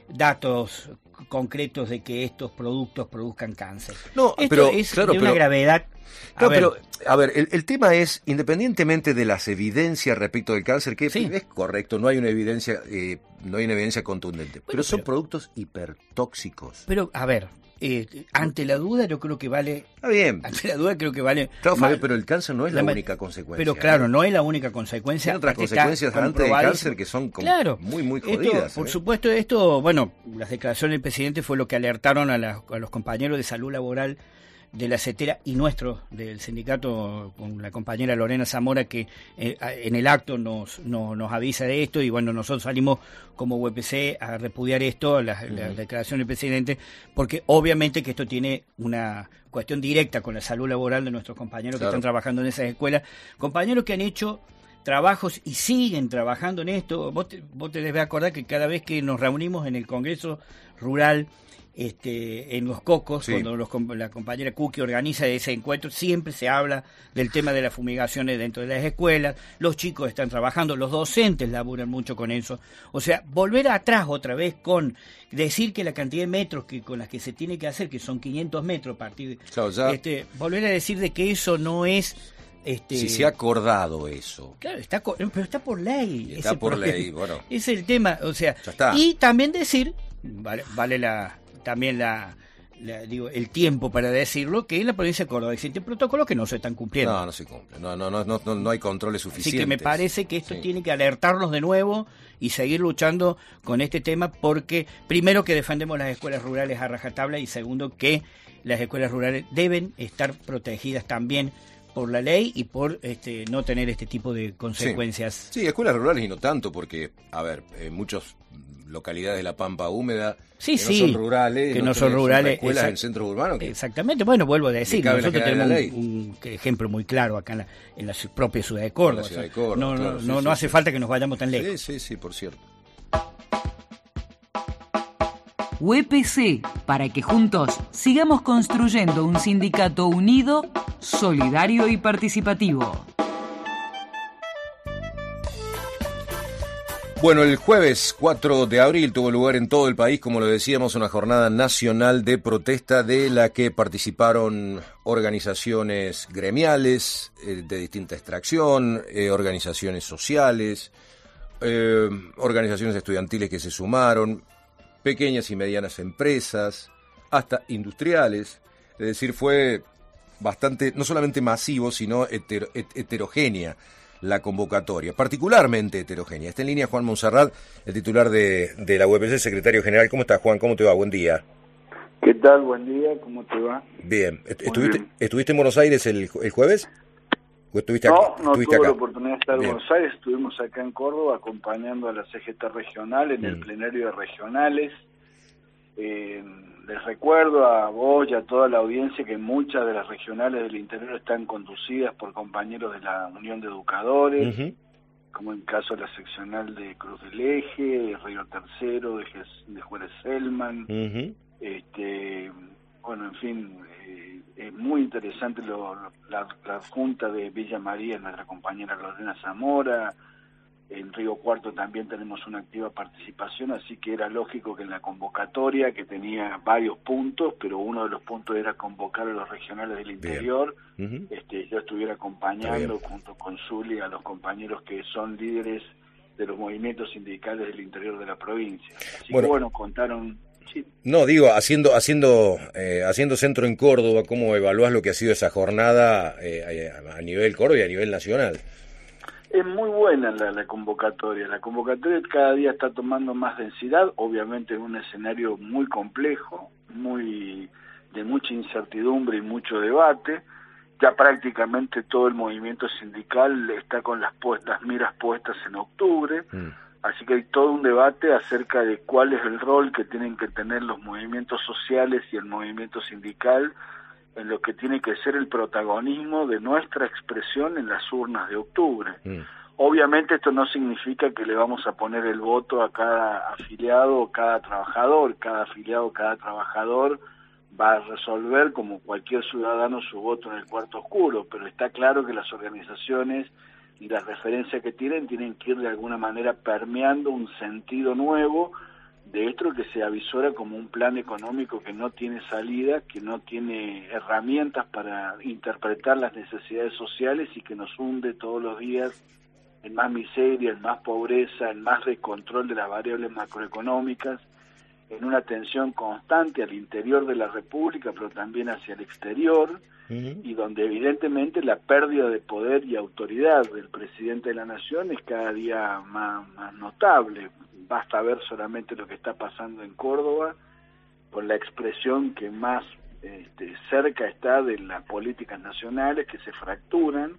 datos concretos de que estos productos produzcan cáncer. No, Esto pero es claro, de una pero, gravedad. A no, ver, pero a ver, el, el tema es, independientemente de las evidencias respecto del cáncer, que Sí. es correcto, no hay una evidencia, eh, no hay una evidencia contundente, pero son pero- productos hipertóxicos. pero a ver, eh, ante la duda yo creo que vale. Está bien. Ante la duda creo que vale. Claro, Fabio, ma- pero el cáncer no es la, la ma- única consecuencia. Pero claro, ¿eh? no es la única consecuencia. Hay otras aparte está consecuencias antes del comprobadísimo. cáncer que son como Claro, muy, muy esto, jodidas. por ¿eh? supuesto, esto, bueno, las declaraciones del presidente fue lo que alertaron a, la- a los compañeros de salud laboral de la CETERA y nuestro del sindicato con la compañera Lorena Zamora, que eh, en el acto nos, nos, nos avisa de esto, y bueno, nosotros salimos como U E P C a repudiar esto, la, la Ujú. declaración del presidente, porque obviamente que esto tiene una cuestión directa con la salud laboral de nuestros compañeros Claro. que están trabajando en esas escuelas, compañeros que han hecho trabajos y siguen trabajando en esto. Vos te, vos te debes acordar que cada vez que nos reunimos en el Congreso Rural, este, en Los Cocos, Sí. cuando los, com- la compañera Cookie organiza ese encuentro, siempre se habla del tema de las fumigaciones dentro de las escuelas, los chicos están trabajando, los docentes laburan mucho con eso. O sea, volver atrás otra vez con decir que la cantidad de metros que con las que se tiene que hacer, que son quinientos metros a partir de... Claro, ya- este, volver a decir de que eso no es... Este, Si se ha acordado eso. Claro, está, co- pero está por ley. Está ese por problema. ley, bueno. Es el tema, o sea, Ya está. y también decir, vale, vale la también la, la- digo el tiempo para decirlo, que en la provincia de Córdoba existen protocolos que no se están cumpliendo. No, no se cumple. No, no, no, no, no hay controles Así suficientes. que me parece que esto Sí. tiene que alertarnos de nuevo y seguir luchando con este tema, porque primero que defendemos las escuelas rurales a rajatabla, y segundo que las escuelas rurales deben estar protegidas también por la ley y por este no tener este tipo de consecuencias. Sí, escuelas rurales y no tanto, porque, a ver, en muchas localidades de la Pampa Húmeda Sí, que sí, no son rurales, que no son tenés rurales, escuelas exact- en centros urbanos que Exactamente, bueno, vuelvo a decir, cabe en la nosotros general tenemos de la un, un ejemplo muy claro acá en la, en la ciu- propia ciudad de Córdoba. En la ciudad o sea, de Córdoba, no, claro, no, sí, no, sí, no hace sí. falta que nos vayamos tan lejos. Sí, sí, sí, por cierto. U E P C, para que juntos sigamos construyendo un sindicato unido, solidario y participativo. Bueno, el jueves cuatro de abril tuvo lugar en todo el país, como lo decíamos, una jornada nacional de protesta de la que participaron organizaciones gremiales eh, de distinta extracción, eh, organizaciones sociales, eh, organizaciones estudiantiles que se sumaron, pequeñas y medianas empresas, hasta industriales. Es decir, fue bastante, no solamente masivo, sino hetero, het- heterogénea la convocatoria, particularmente heterogénea. Está en línea Juan Monserrat, el titular de, de la U E P C, secretario general. ¿Cómo estás, Juan? ¿Cómo te va? Buen día. ¿Qué tal? Buen día, ¿cómo te va? Bien. Est- Muy ¿Estuviste, bien. ¿Estuviste en Buenos Aires el, el jueves? ¿O estuviste No, acá? no ¿Estuviste tuve acá? la oportunidad de estar Bien. en Buenos Aires, estuvimos acá en Córdoba acompañando a la C G T regional en el Mm. plenario de regionales. Eh, les recuerdo a vos y a toda la audiencia que muchas de las regionales del interior están conducidas por compañeros de la Unión de Educadores, Ujú. como en el caso de la seccional de Cruz del Eje, de Río Tercero, de, Jes- de Juárez Selman. Ujú. Este, bueno, en fin, eh, es muy interesante lo, lo- la, la junta de Villa María, nuestra compañera Lorena Zamora. En Río Cuarto también tenemos una activa participación, así que era lógico que en la convocatoria, que tenía varios puntos, pero uno de los puntos era convocar a los regionales del interior, Ujú. este, yo estuviera Está acompañando bien. junto con Zuli a los compañeros que son líderes de los movimientos sindicales del interior de la provincia. Así Bueno. que bueno, contaron Sí. No, digo, haciendo haciendo eh, haciendo centro en Córdoba, ¿cómo evaluás lo que ha sido esa jornada eh, a nivel Córdoba y a nivel nacional? Es muy buena la, la convocatoria. La convocatoria cada día está tomando más densidad, obviamente en un escenario muy complejo, muy de mucha incertidumbre y mucho debate. Ya prácticamente todo el movimiento sindical está con las, puestas, las miras puestas en octubre, mm. así que hay todo un debate acerca de cuál es el rol que tienen que tener los movimientos sociales y el movimiento sindical en lo que tiene que ser el protagonismo de nuestra expresión en las urnas de octubre. Mm. Obviamente esto no significa que le vamos a poner el voto a cada afiliado o cada trabajador. Cada afiliado o cada trabajador va a resolver como cualquier ciudadano su voto en el cuarto oscuro, pero está claro que las organizaciones y las referencias que tienen tienen que ir de alguna manera permeando un sentido nuevo de esto que se avisora como un plan económico que no tiene salida, que no tiene herramientas para interpretar las necesidades sociales y que nos hunde todos los días en más miseria, en más pobreza, en más descontrol de las variables macroeconómicas, en una tensión constante al interior de la República, pero también hacia el exterior, uh-huh. y donde evidentemente la pérdida de poder y autoridad del presidente de la Nación es cada día más, más notable. Basta ver solamente lo que está pasando en Córdoba, con la expresión que más este, cerca está de las políticas nacionales que se fracturan,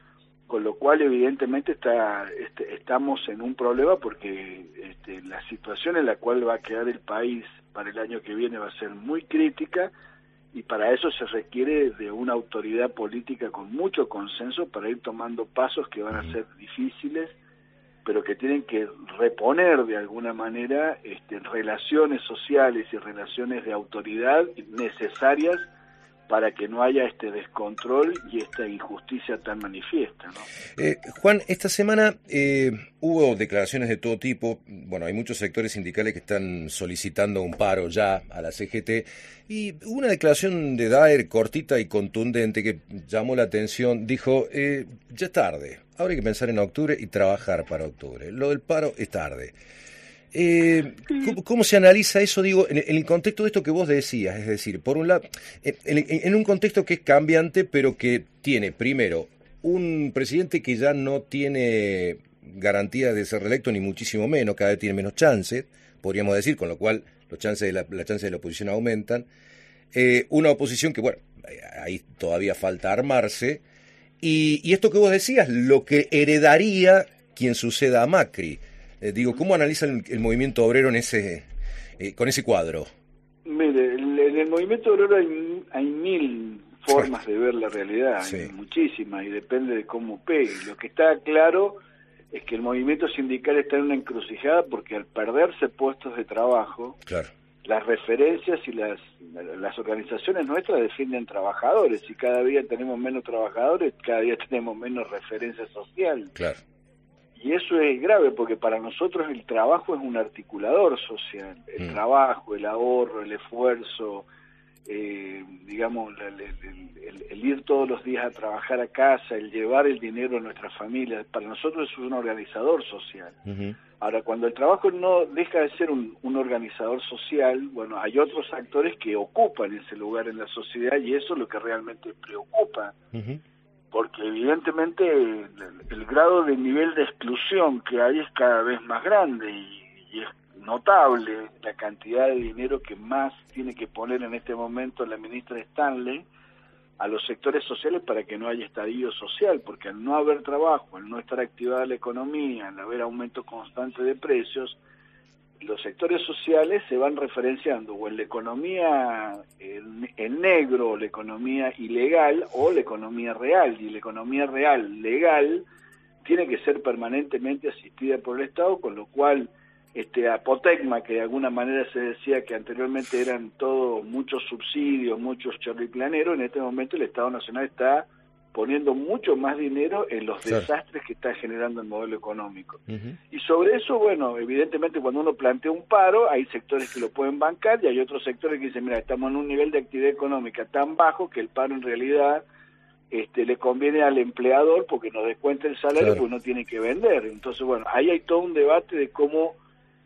con lo cual evidentemente está este, estamos en un problema porque este, la situación en la cual va a quedar el país para el año que viene va a ser muy crítica, y para eso se requiere de una autoridad política con mucho consenso para ir tomando pasos que van a ser difíciles, pero que tienen que reponer de alguna manera este, relaciones sociales y relaciones de autoridad necesarias para que no haya este descontrol y esta injusticia tan manifiesta, ¿no? Eh, Juan, esta semana eh, hubo declaraciones de todo tipo. Bueno, hay muchos sectores sindicales que están solicitando un paro ya a la C G T, y hubo una declaración de Daer cortita y contundente que llamó la atención. Dijo, eh, ya es tarde, ahora hay que pensar en octubre y trabajar para octubre. Lo del paro es tarde. Eh, ¿cómo, ¿Cómo se analiza eso, digo, en, en el contexto de esto que vos decías? Es decir, por un lado, en, en, en un contexto que es cambiante, pero que tiene, primero, un presidente que ya no tiene garantía de ser reelecto, ni muchísimo menos, cada vez tiene menos chances, podríamos decir, con lo cual los chances de la, las chances de la oposición aumentan. Eh, una oposición que, bueno, ahí todavía falta armarse. Y, y esto que vos decías, lo que heredaría quien suceda a Macri. Eh, digo, ¿cómo analiza el, el movimiento obrero en ese eh, con ese cuadro? Mire, en el, el movimiento obrero hay, hay mil formas de ver la realidad, sí. Hay muchísimas, y depende de cómo pegue. Lo que está claro es que el movimiento sindical está en una encrucijada porque al perderse puestos de trabajo, claro, las referencias y las, las organizaciones nuestras defienden trabajadores, y cada día tenemos menos trabajadores, cada día tenemos menos referencia social. Claro. Y eso es grave porque para nosotros el trabajo es un articulador social. El mm. trabajo, el ahorro, el esfuerzo, eh, digamos, el, el, el, el ir todos los días a trabajar a casa, el llevar el dinero a nuestras familias, para nosotros es un organizador social. Uh-huh. Ahora, cuando el trabajo no deja de ser un, un organizador social, bueno, hay otros actores que ocupan ese lugar en la sociedad, y eso es lo que realmente preocupa. Uh-huh. Porque evidentemente el, el grado de nivel de exclusión que hay es cada vez más grande, y, y es notable la cantidad de dinero que más tiene que poner en este momento la ministra Stanley a los sectores sociales para que no haya estallido social, porque al no haber trabajo, al no estar activada la economía, al haber aumento constante de precios, los sectores sociales se van referenciando o en la economía en, en negro, o la economía ilegal, o la economía real, y la economía real, legal, tiene que ser permanentemente asistida por el Estado, con lo cual este Apotecma, que de alguna manera se decía que anteriormente eran todos muchos subsidios, muchos chorriplaneros, en este momento el Estado Nacional está poniendo mucho más dinero en los claro. desastres que está generando el modelo económico. Uh-huh. Y sobre eso, bueno, evidentemente cuando uno plantea un paro, hay sectores que lo pueden bancar y hay otros sectores que dicen, mira, estamos en un nivel de actividad económica tan bajo que el paro en realidad este, le conviene al empleador porque no descuenta el salario, claro. porque no tiene que vender. Entonces, bueno, ahí hay todo un debate de cómo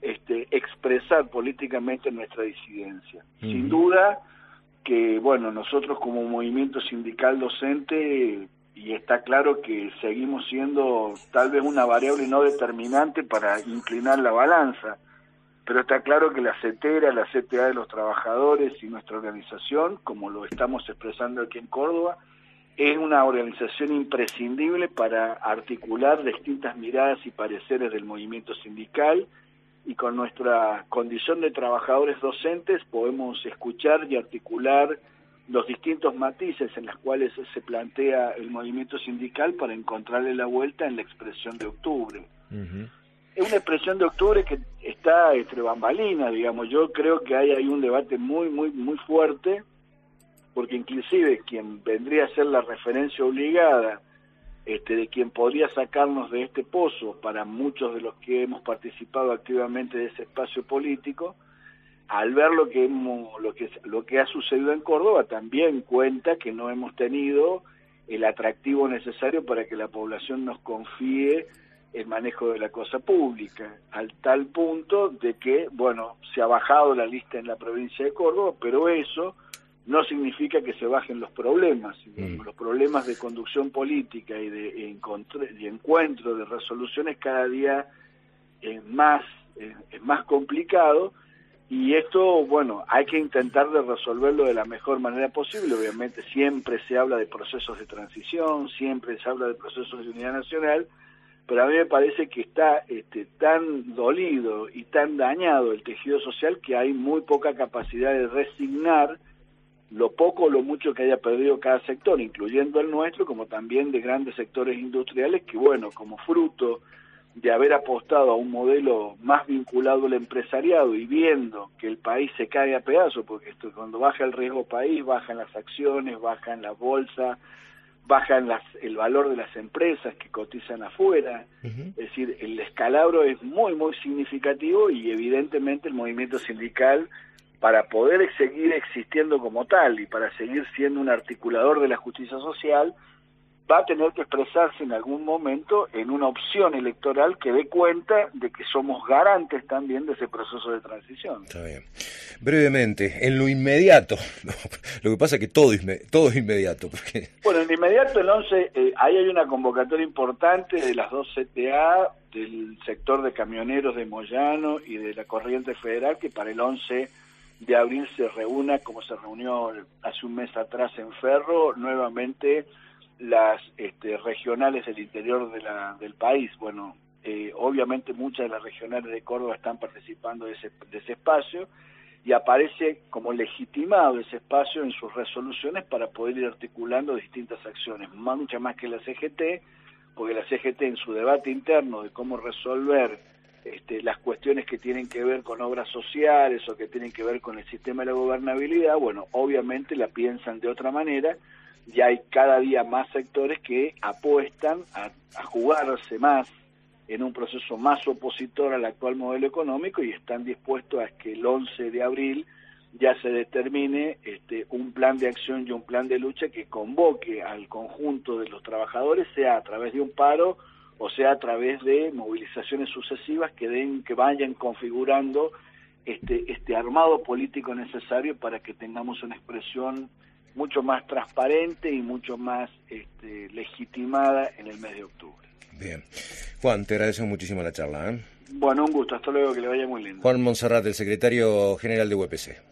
este, expresar políticamente nuestra disidencia. Uh-huh. Sin duda que, bueno, nosotros como movimiento sindical docente, y está claro que seguimos siendo tal vez una variable no determinante para inclinar la balanza, pero está claro que la CETERA, la C T A de los trabajadores y nuestra organización, como lo estamos expresando aquí en Córdoba, es una organización imprescindible para articular distintas miradas y pareceres del movimiento sindical, y con nuestra condición de trabajadores docentes podemos escuchar y articular los distintos matices en los cuales se plantea el movimiento sindical para encontrarle la vuelta en la expresión de octubre. Uh-huh. Es una expresión de octubre que está entre bambalinas, digamos. Yo creo que hay, hay un debate muy, muy, muy fuerte, porque inclusive quien vendría a ser la referencia obligada, este, de quien podría sacarnos de este pozo para muchos de los que hemos participado activamente de ese espacio político, al ver lo que hemos, lo que lo que ha sucedido en Córdoba, también cuenta que no hemos tenido el atractivo necesario para que la población nos confíe el manejo de la cosa pública, al tal punto de que, bueno, se ha bajado la lista en la provincia de Córdoba, pero eso no significa que se bajen los problemas. Mm. Los problemas de conducción política y de, encontr- de encuentro, de resoluciones cada día es más, es, es más complicado, y esto, bueno, hay que intentar de resolverlo de la mejor manera posible. Obviamente siempre se habla de procesos de transición, siempre se habla de procesos de unidad nacional, pero a mí me parece que está este, tan dolido y tan dañado el tejido social que hay muy poca capacidad de resignar lo poco o lo mucho que haya perdido cada sector, incluyendo el nuestro, como también de grandes sectores industriales que, bueno, como fruto de haber apostado a un modelo más vinculado al empresariado y viendo que el país se cae a pedazos, porque esto, cuando baja el riesgo país, bajan las acciones, bajan la bolsa, bajan las, el valor de las empresas que cotizan afuera. Uh-huh. Es decir, el descalabro es muy, muy significativo, y evidentemente el movimiento sindical, para poder seguir existiendo como tal y para seguir siendo un articulador de la justicia social, va a tener que expresarse en algún momento en una opción electoral que dé cuenta de que somos garantes también de ese proceso de transición. Está bien. Brevemente, en lo inmediato, lo que pasa es que todo, todo es inmediato. Porque... Bueno, en inmediato el once, eh, ahí hay una convocatoria importante de las dos C T A, del sector de camioneros de Moyano y de la Corriente Federal, que para el once de abril se reúna, como se reunió hace un mes atrás en Ferro, nuevamente las este, regionales del interior de la, del país. Bueno, eh, obviamente muchas de las regionales de Córdoba están participando de ese, de ese espacio, y aparece como legitimado ese espacio en sus resoluciones para poder ir articulando distintas acciones, muchas más que la C G T, porque la C G T en su debate interno de cómo resolver este, las cuestiones que tienen que ver con obras sociales o que tienen que ver con el sistema de la gobernabilidad, bueno, obviamente la piensan de otra manera, y hay cada día más sectores que apuestan a, a jugarse más en un proceso más opositor al actual modelo económico, y están dispuestos a que el once de abril ya se determine este, un plan de acción y un plan de lucha que convoque al conjunto de los trabajadores, sea a través de un paro o sea a través de movilizaciones sucesivas que den, que vayan configurando este, este armado político necesario para que tengamos una expresión mucho más transparente y mucho más este, legitimada en el mes de octubre. Bien. Juan, te agradezco muchísimo la charla. ¿eh? Bueno, un gusto. Hasta luego, que le vaya muy lindo. Juan Monserrat, el secretario general de U E P C.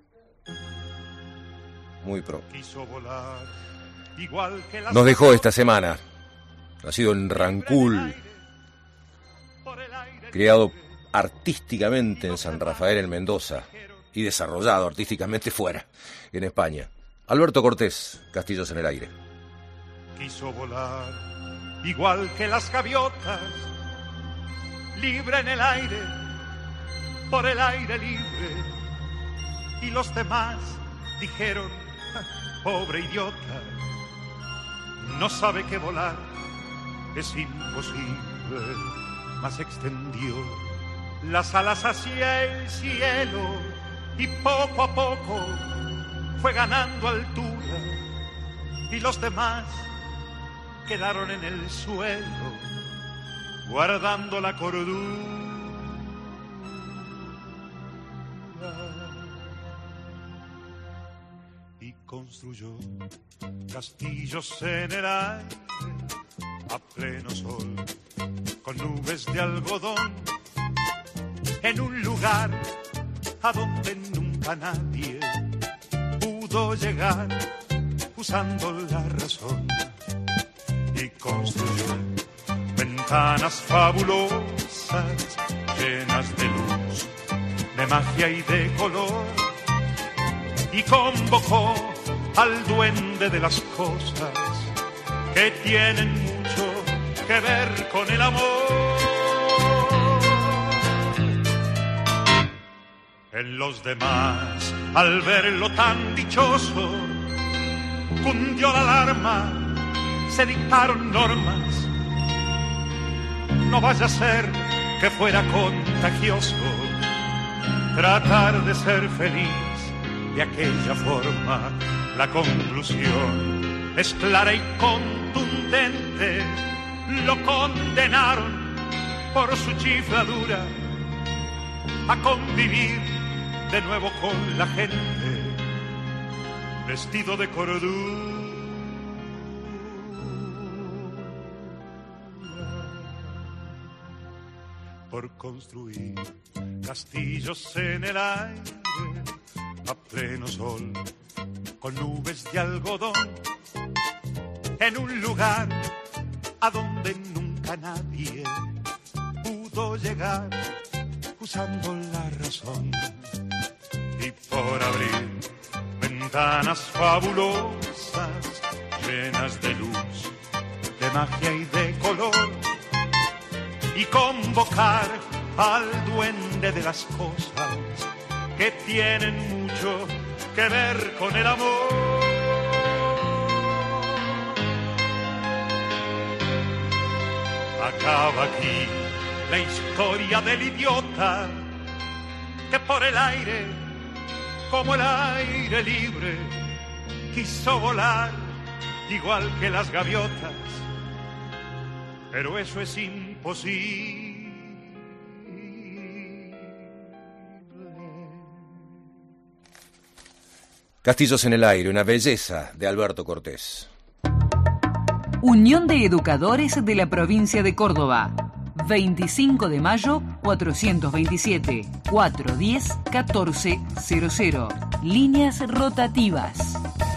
Muy pro. Nos dejó esta semana. Nacido en Rancul, criado artísticamente en San Rafael en Mendoza y desarrollado artísticamente fuera, en España. Alberto Cortés, Castillos en el aire. Quiso volar igual que las gaviotas, libre en el aire, por el aire libre. Y los demás dijeron, pobre idiota, no sabe que volar es imposible. Mas extendió las alas hacia el cielo y poco a poco fue ganando altura, y los demás quedaron en el suelo guardando la cordura. construyó castillos en el aire a pleno sol, con nubes de algodón, en un lugar a donde nunca nadie pudo llegar, usando la razón, y construyó ventanas fabulosas, llenas de luz, de magia y de color, y convocó al duende de las cosas que tienen mucho que ver con el amor. En los demás, al verlo tan dichoso, cundió la alarma, se dictaron normas. No vaya a ser que fuera contagioso tratar de ser feliz de aquella forma. La conclusión es clara y contundente. Lo condenaron por su chifladura a convivir de nuevo con la gente, vestido de cordura. Por construir castillos en el aire a pleno sol, con nubes de algodón, en un lugar a donde nunca nadie pudo llegar, usando la razón, y por abrir ventanas fabulosas, llenas de luz, de magia y de color, y convocar al duende de las cosas que tienen mucho que ver con el amor. Acaba aquí la historia del idiota que por el aire, como el aire libre, quiso volar igual que las gaviotas, pero eso es imposible. Castillos en el aire, una belleza de Alberto Cortés. Unión de Educadores de la Provincia de Córdoba. veinticinco de mayo, cuatrocientos veintisiete, cuatrocientos diez, catorce cero cero. Líneas rotativas.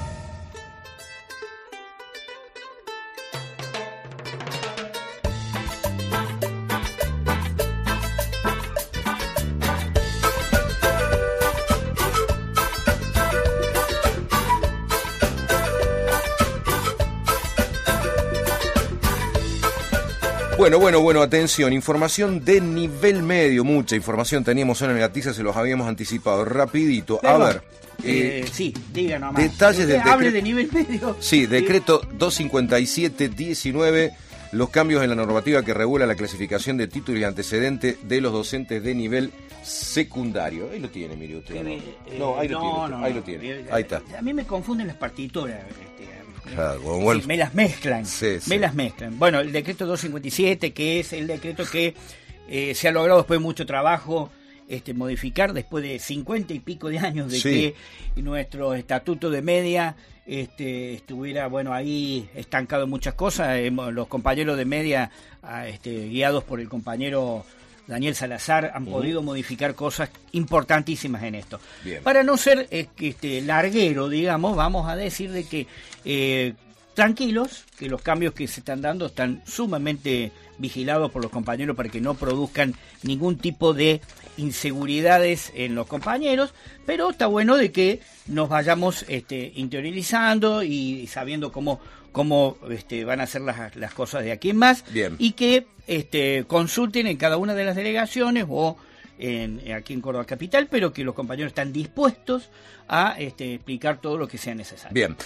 Bueno, bueno, bueno, atención, información de nivel medio, mucha información teníamos en el Gatiza, se los habíamos anticipado, rapidito, Pero, a ver. Eh, eh, sí, diga nomás. Detalles del hable decreto. de nivel medio. Sí, decreto doscientos cincuenta y siete diecinueve, los cambios en la normativa que regula la clasificación de títulos y antecedentes de los docentes de nivel secundario. Ahí lo tiene, mire usted. ¿no? Eh, No, ahí lo no, tiene. usted, no, ahí no. lo tiene. Eh, Ahí está. A mí me confunden las partituras. Este, Claro, como el- sí, me las mezclan. Sí, sí. Me las mezclan. Bueno, el decreto doscientos cincuenta y siete, que es el decreto que eh, se ha logrado después de mucho trabajo este, modificar, después de cincuenta y pico de años de Sí. que nuestro estatuto de media este, estuviera bueno ahí estancado en muchas cosas. Hemos- los compañeros de media, ah, este, guiados por el compañero Daniel Salazar, han Ujú. podido modificar cosas importantísimas en esto. Bien. Para no ser eh, este, larguero, digamos, vamos a decir de que eh, tranquilos, que los cambios que se están dando están sumamente vigilados por los compañeros para que no produzcan ningún tipo de inseguridades en los compañeros, pero está bueno de que nos vayamos este, interiorizando y sabiendo cómo cómo este, van a ser las, las cosas de aquí en más. Bien. Y que este, consulten en cada una de las delegaciones o en, aquí en Córdoba Capital, pero que los compañeros están dispuestos a este, explicar todo lo que sea necesario. Bien.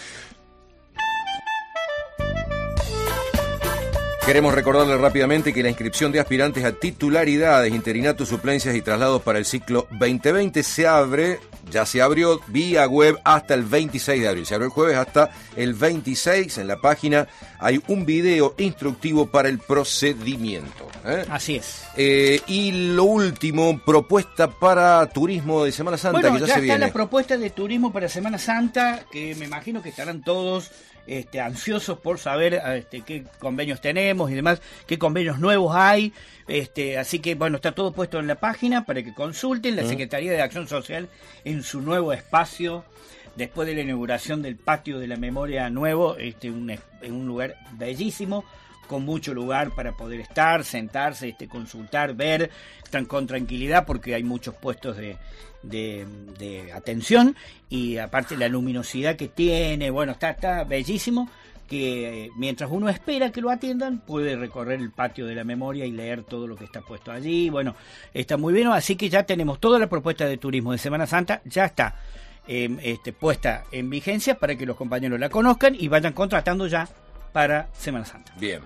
Queremos recordarle rápidamente que la inscripción de aspirantes a titularidades, interinatos, suplencias y traslados para el ciclo veinte veinte se abre ya se abrió vía web hasta el veintiséis de abril. Se abrió el jueves hasta el veintiséis. En la página hay un video instructivo para el procedimiento. ¿eh? Así es. Eh, y lo último, propuesta para turismo de Semana Santa, bueno, que ya, ya se está viene. la propuesta de turismo para Semana Santa, que me imagino que estarán todos este, ansiosos por saber este, qué convenios tenemos y demás, qué convenios nuevos hay. Este, así que, bueno, está todo puesto en la página para que consulten. La Secretaría de Acción Social en su nuevo espacio, después de la inauguración del Patio de la Memoria nuevo, este, un, en un lugar bellísimo, con mucho lugar para poder estar, sentarse, este, consultar, ver tan, con tranquilidad, porque hay muchos puestos de, de, de atención, y aparte la luminosidad que tiene, bueno, está, está bellísimo, que eh, mientras uno espera que lo atiendan, puede recorrer el Patio de la Memoria y leer todo lo que está puesto allí. Bueno, está muy bien, así que ya tenemos toda la propuesta de turismo de Semana Santa, ya está eh, este, puesta en vigencia para que los compañeros la conozcan y vayan contratando ya para Semana Santa. Bien.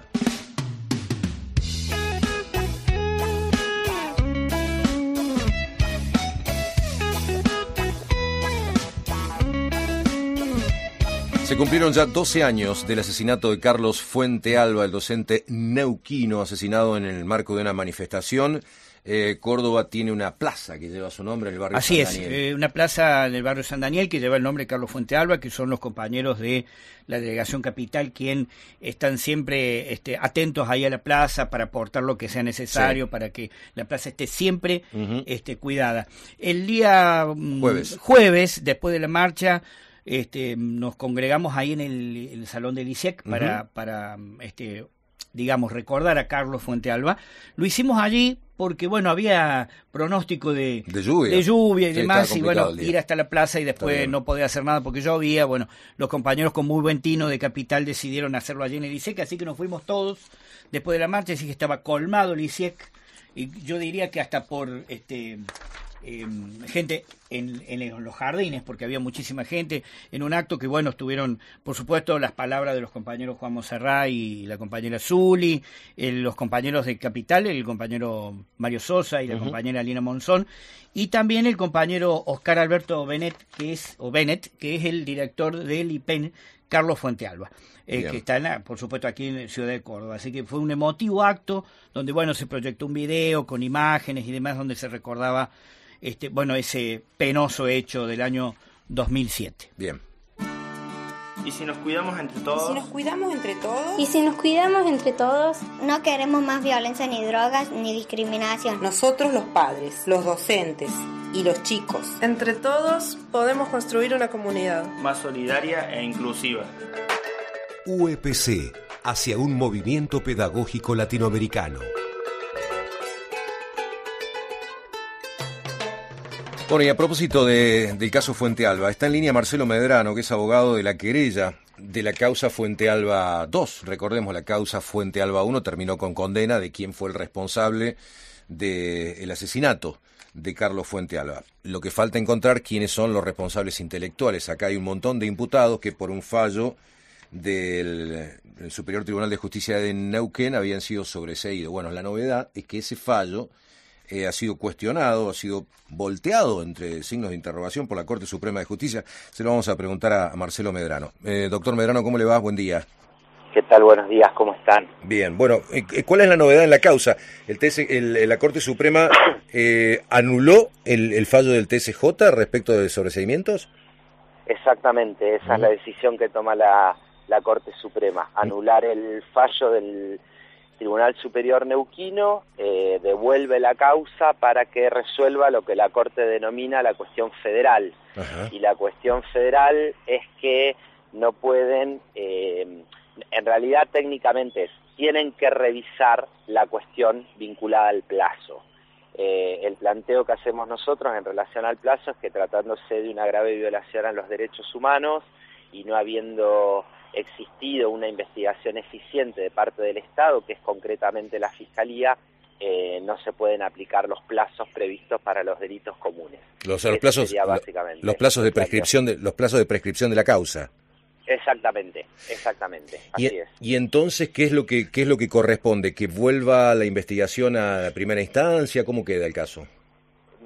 Se cumplieron ya doce años del asesinato de Carlos Fuentealba, el docente neuquino, asesinado en el marco de una manifestación. Eh, Córdoba tiene una plaza que lleva su nombre en el barrio Así San es, Daniel. eh, una plaza en el barrio San Daniel que lleva el nombre de Carlos Fuentealba, que son los compañeros de la Delegación Capital, quien están siempre este, atentos ahí a la plaza para aportar lo que sea necesario, sí, para que la plaza esté siempre uh-huh. este, cuidada. El día jueves. jueves, después de la marcha, este, nos congregamos ahí en el, el salón del I S E C para, uh-huh. para este, digamos, recordar a Carlos Fuentealba. Lo hicimos allí porque, bueno, había pronóstico de, de lluvia, de lluvia y sí, demás, y bueno, ir hasta la plaza y después no podía hacer nada porque llovía. Bueno, los compañeros con muy buen tino de Capital decidieron hacerlo allí en el I S E C, así que nos fuimos todos después de la marcha, así que estaba colmado el I S E C, y yo diría que hasta por este eh, gente en, en los jardines, porque había muchísima gente en un acto que, bueno, estuvieron, por supuesto, las palabras de los compañeros Juan Monserrat y la compañera Zuli, eh, los compañeros de Capital, el compañero Mario Sosa y la uh-huh. compañera Lina Monzón, y también el compañero Oscar Alberto Benet, que es, o Benet, que es el director del I P E N, Carlos Fuentealba. Eh, que está, en la, por supuesto, aquí en Ciudad de Córdoba. Así que fue un emotivo acto donde, bueno, se proyectó un video con imágenes y demás donde se recordaba este, bueno, ese penoso hecho del año dos mil siete. Bien. ¿Y si nos cuidamos entre todos? ¿Y si nos cuidamos entre todos? ¿Y si nos cuidamos entre todos? No queremos más violencia, ni drogas, ni discriminación. Nosotros los padres, los docentes y los chicos. Entre todos podemos construir una comunidad más solidaria e inclusiva. U E P C, hacia un movimiento pedagógico latinoamericano. Bueno, y a propósito de, del caso Fuentealba, está en línea Marcelo Medrano, que es abogado de la querella de la causa Fuentealba dos. Recordemos, la causa Fuentealba uno terminó con condena de quién fue el responsable del asesinato de Carlos Fuentealba. Lo que falta encontrar quiénes son los responsables intelectuales. Acá hay un montón de imputados que por un fallo del el Superior Tribunal de Justicia de Neuquén habían sido sobreseídos. Bueno, la novedad es que ese fallo eh, ha sido cuestionado, ha sido volteado entre signos de interrogación por la Corte Suprema de Justicia. Se lo vamos a preguntar a, a Marcelo Medrano. Eh, doctor Medrano, ¿cómo le va? Buen día. ¿Qué tal? Buenos días, ¿cómo están? Bien, bueno, eh, ¿cuál es la novedad en la causa? El T S, el, la Corte Suprema eh, anuló el, el fallo del T S J respecto de sobreseimientos. Exactamente, esa uh-huh. es la decisión que toma la, la Corte Suprema, anular el fallo del Tribunal Superior Neuquino, eh, devuelve la causa para que resuelva lo que la Corte denomina la cuestión federal. Uh-huh. Y la cuestión federal es que no pueden, eh, en realidad técnicamente es, tienen que revisar la cuestión vinculada al plazo. Eh, el planteo que hacemos nosotros en relación al plazo es que tratándose de una grave violación a los derechos humanos y no habiendo existido una investigación eficiente de parte del Estado, que es concretamente la Fiscalía, eh, no se pueden aplicar los plazos previstos para los delitos comunes. Los, los plazos, básicamente los plazos de prescripción de los plazos de prescripción de la causa. Exactamente, exactamente, así y, es. Y entonces, ¿qué es lo que qué es lo que corresponde? ¿Que vuelva la investigación a la primera instancia? ¿Cómo queda el caso?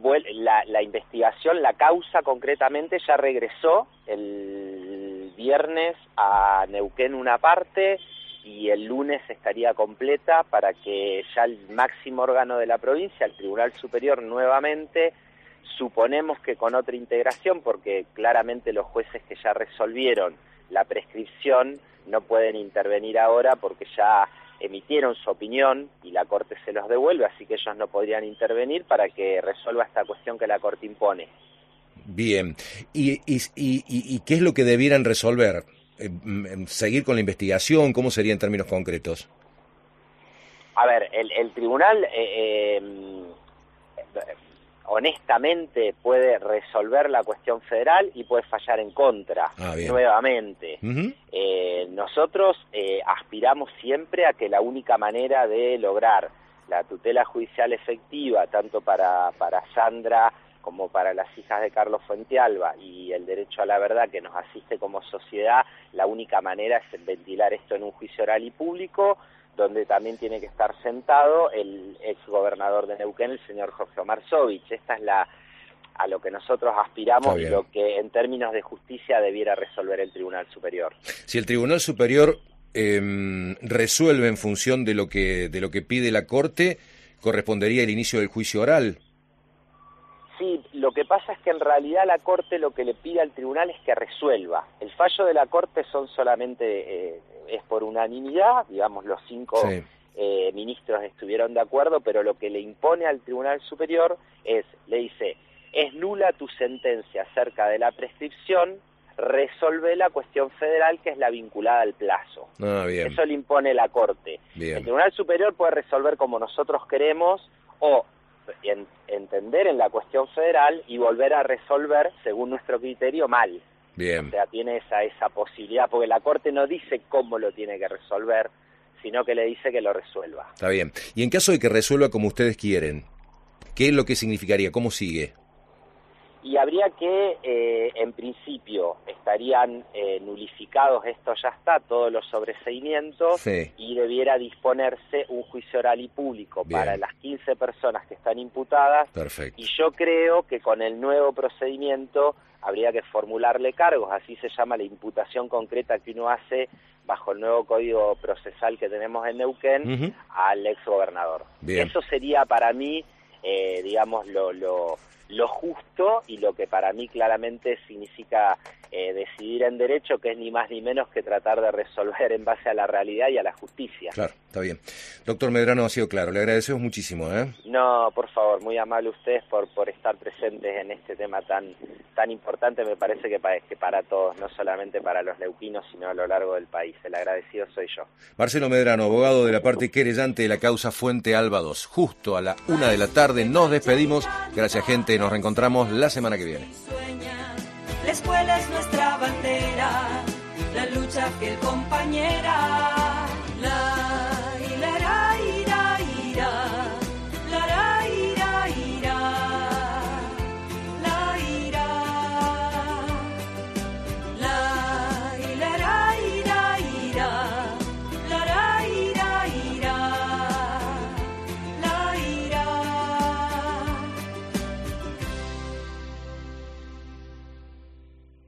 la, la investigación, la causa concretamente ya regresó el viernes a Neuquén una parte y el lunes estaría completa para que ya el máximo órgano de la provincia, el Tribunal Superior nuevamente, suponemos que con otra integración, porque claramente los jueces que ya resolvieron la prescripción no pueden intervenir ahora porque ya emitieron su opinión y la Corte se los devuelve, así que ellos no podrían intervenir para que resuelva esta cuestión que la Corte impone. Bien, ¿y, y, y, y qué es lo que debieran resolver? ¿Seguir con la investigación? ¿Cómo sería en términos concretos? A ver, el, el tribunal eh, eh, honestamente puede resolver la cuestión federal y puede fallar en contra ah, nuevamente. Uh-huh. Eh, nosotros eh, aspiramos siempre a que la única manera de lograr la tutela judicial efectiva, tanto para, para Sandra como para las hijas de Carlos Fuentealba y el derecho a la verdad que nos asiste como sociedad, la única manera es ventilar esto en un juicio oral y público, donde también tiene que estar sentado el ex gobernador de Neuquén, el señor Jorge Omar Sovich. Esta es la a lo que nosotros aspiramos y lo que en términos de justicia debiera resolver el Tribunal Superior. Si el Tribunal Superior eh, resuelve en función de lo que de lo que pide la Corte, ¿correspondería el inicio del juicio oral? Sí, lo que pasa es que en realidad la Corte lo que le pide al tribunal es que resuelva. El fallo de la Corte son solamente, eh, es por unanimidad, digamos los cinco sí. eh, ministros estuvieron de acuerdo, pero lo que le impone al Tribunal Superior es, le dice, es nula tu sentencia acerca de la prescripción, resolve la cuestión federal que es la vinculada al plazo. Ah, bien. Eso le impone la Corte. Bien. El Tribunal Superior puede resolver como nosotros queremos o En, entender en la cuestión federal y volver a resolver según nuestro criterio mal. Bien. O sea, tiene esa esa posibilidad, porque la Corte no dice cómo lo tiene que resolver, sino que le dice que lo resuelva. Está bien. Y en caso de que resuelva como ustedes quieren, ¿qué es lo que significaría? ¿Cómo sigue? Y habría que, eh, en principio, estarían eh, nulificados, esto ya está, todos los sobreseimientos, sí. y debiera disponerse un juicio oral y público Bien. para las quince personas que están imputadas. Perfecto. Y yo creo que con el nuevo procedimiento habría que formularle cargos, así se llama la imputación concreta que uno hace bajo el nuevo código procesal que tenemos en Neuquén uh-huh. al ex gobernador. Bien. Eso sería para mí, eh, digamos, lo... lo lo justo y lo que para mí claramente significa eh, decidir en derecho, que es ni más ni menos que tratar de resolver en base a la realidad y a la justicia. Claro, está bien. Doctor Medrano, ha sido claro, le agradecemos muchísimo. ¿eh? No, por favor, muy amable ustedes por por estar presentes en este tema tan tan importante, me parece que para, que para todos, no solamente para los neuquinos, sino a lo largo del país. El agradecido soy yo. Marcelo Medrano, abogado de la parte querellante de la causa Fuentealba dos. Justo a la una de la tarde nos despedimos. Gracias, gente. Nos reencontramos la semana que viene. La escuela es nuestra bandera, la lucha fiel compañera.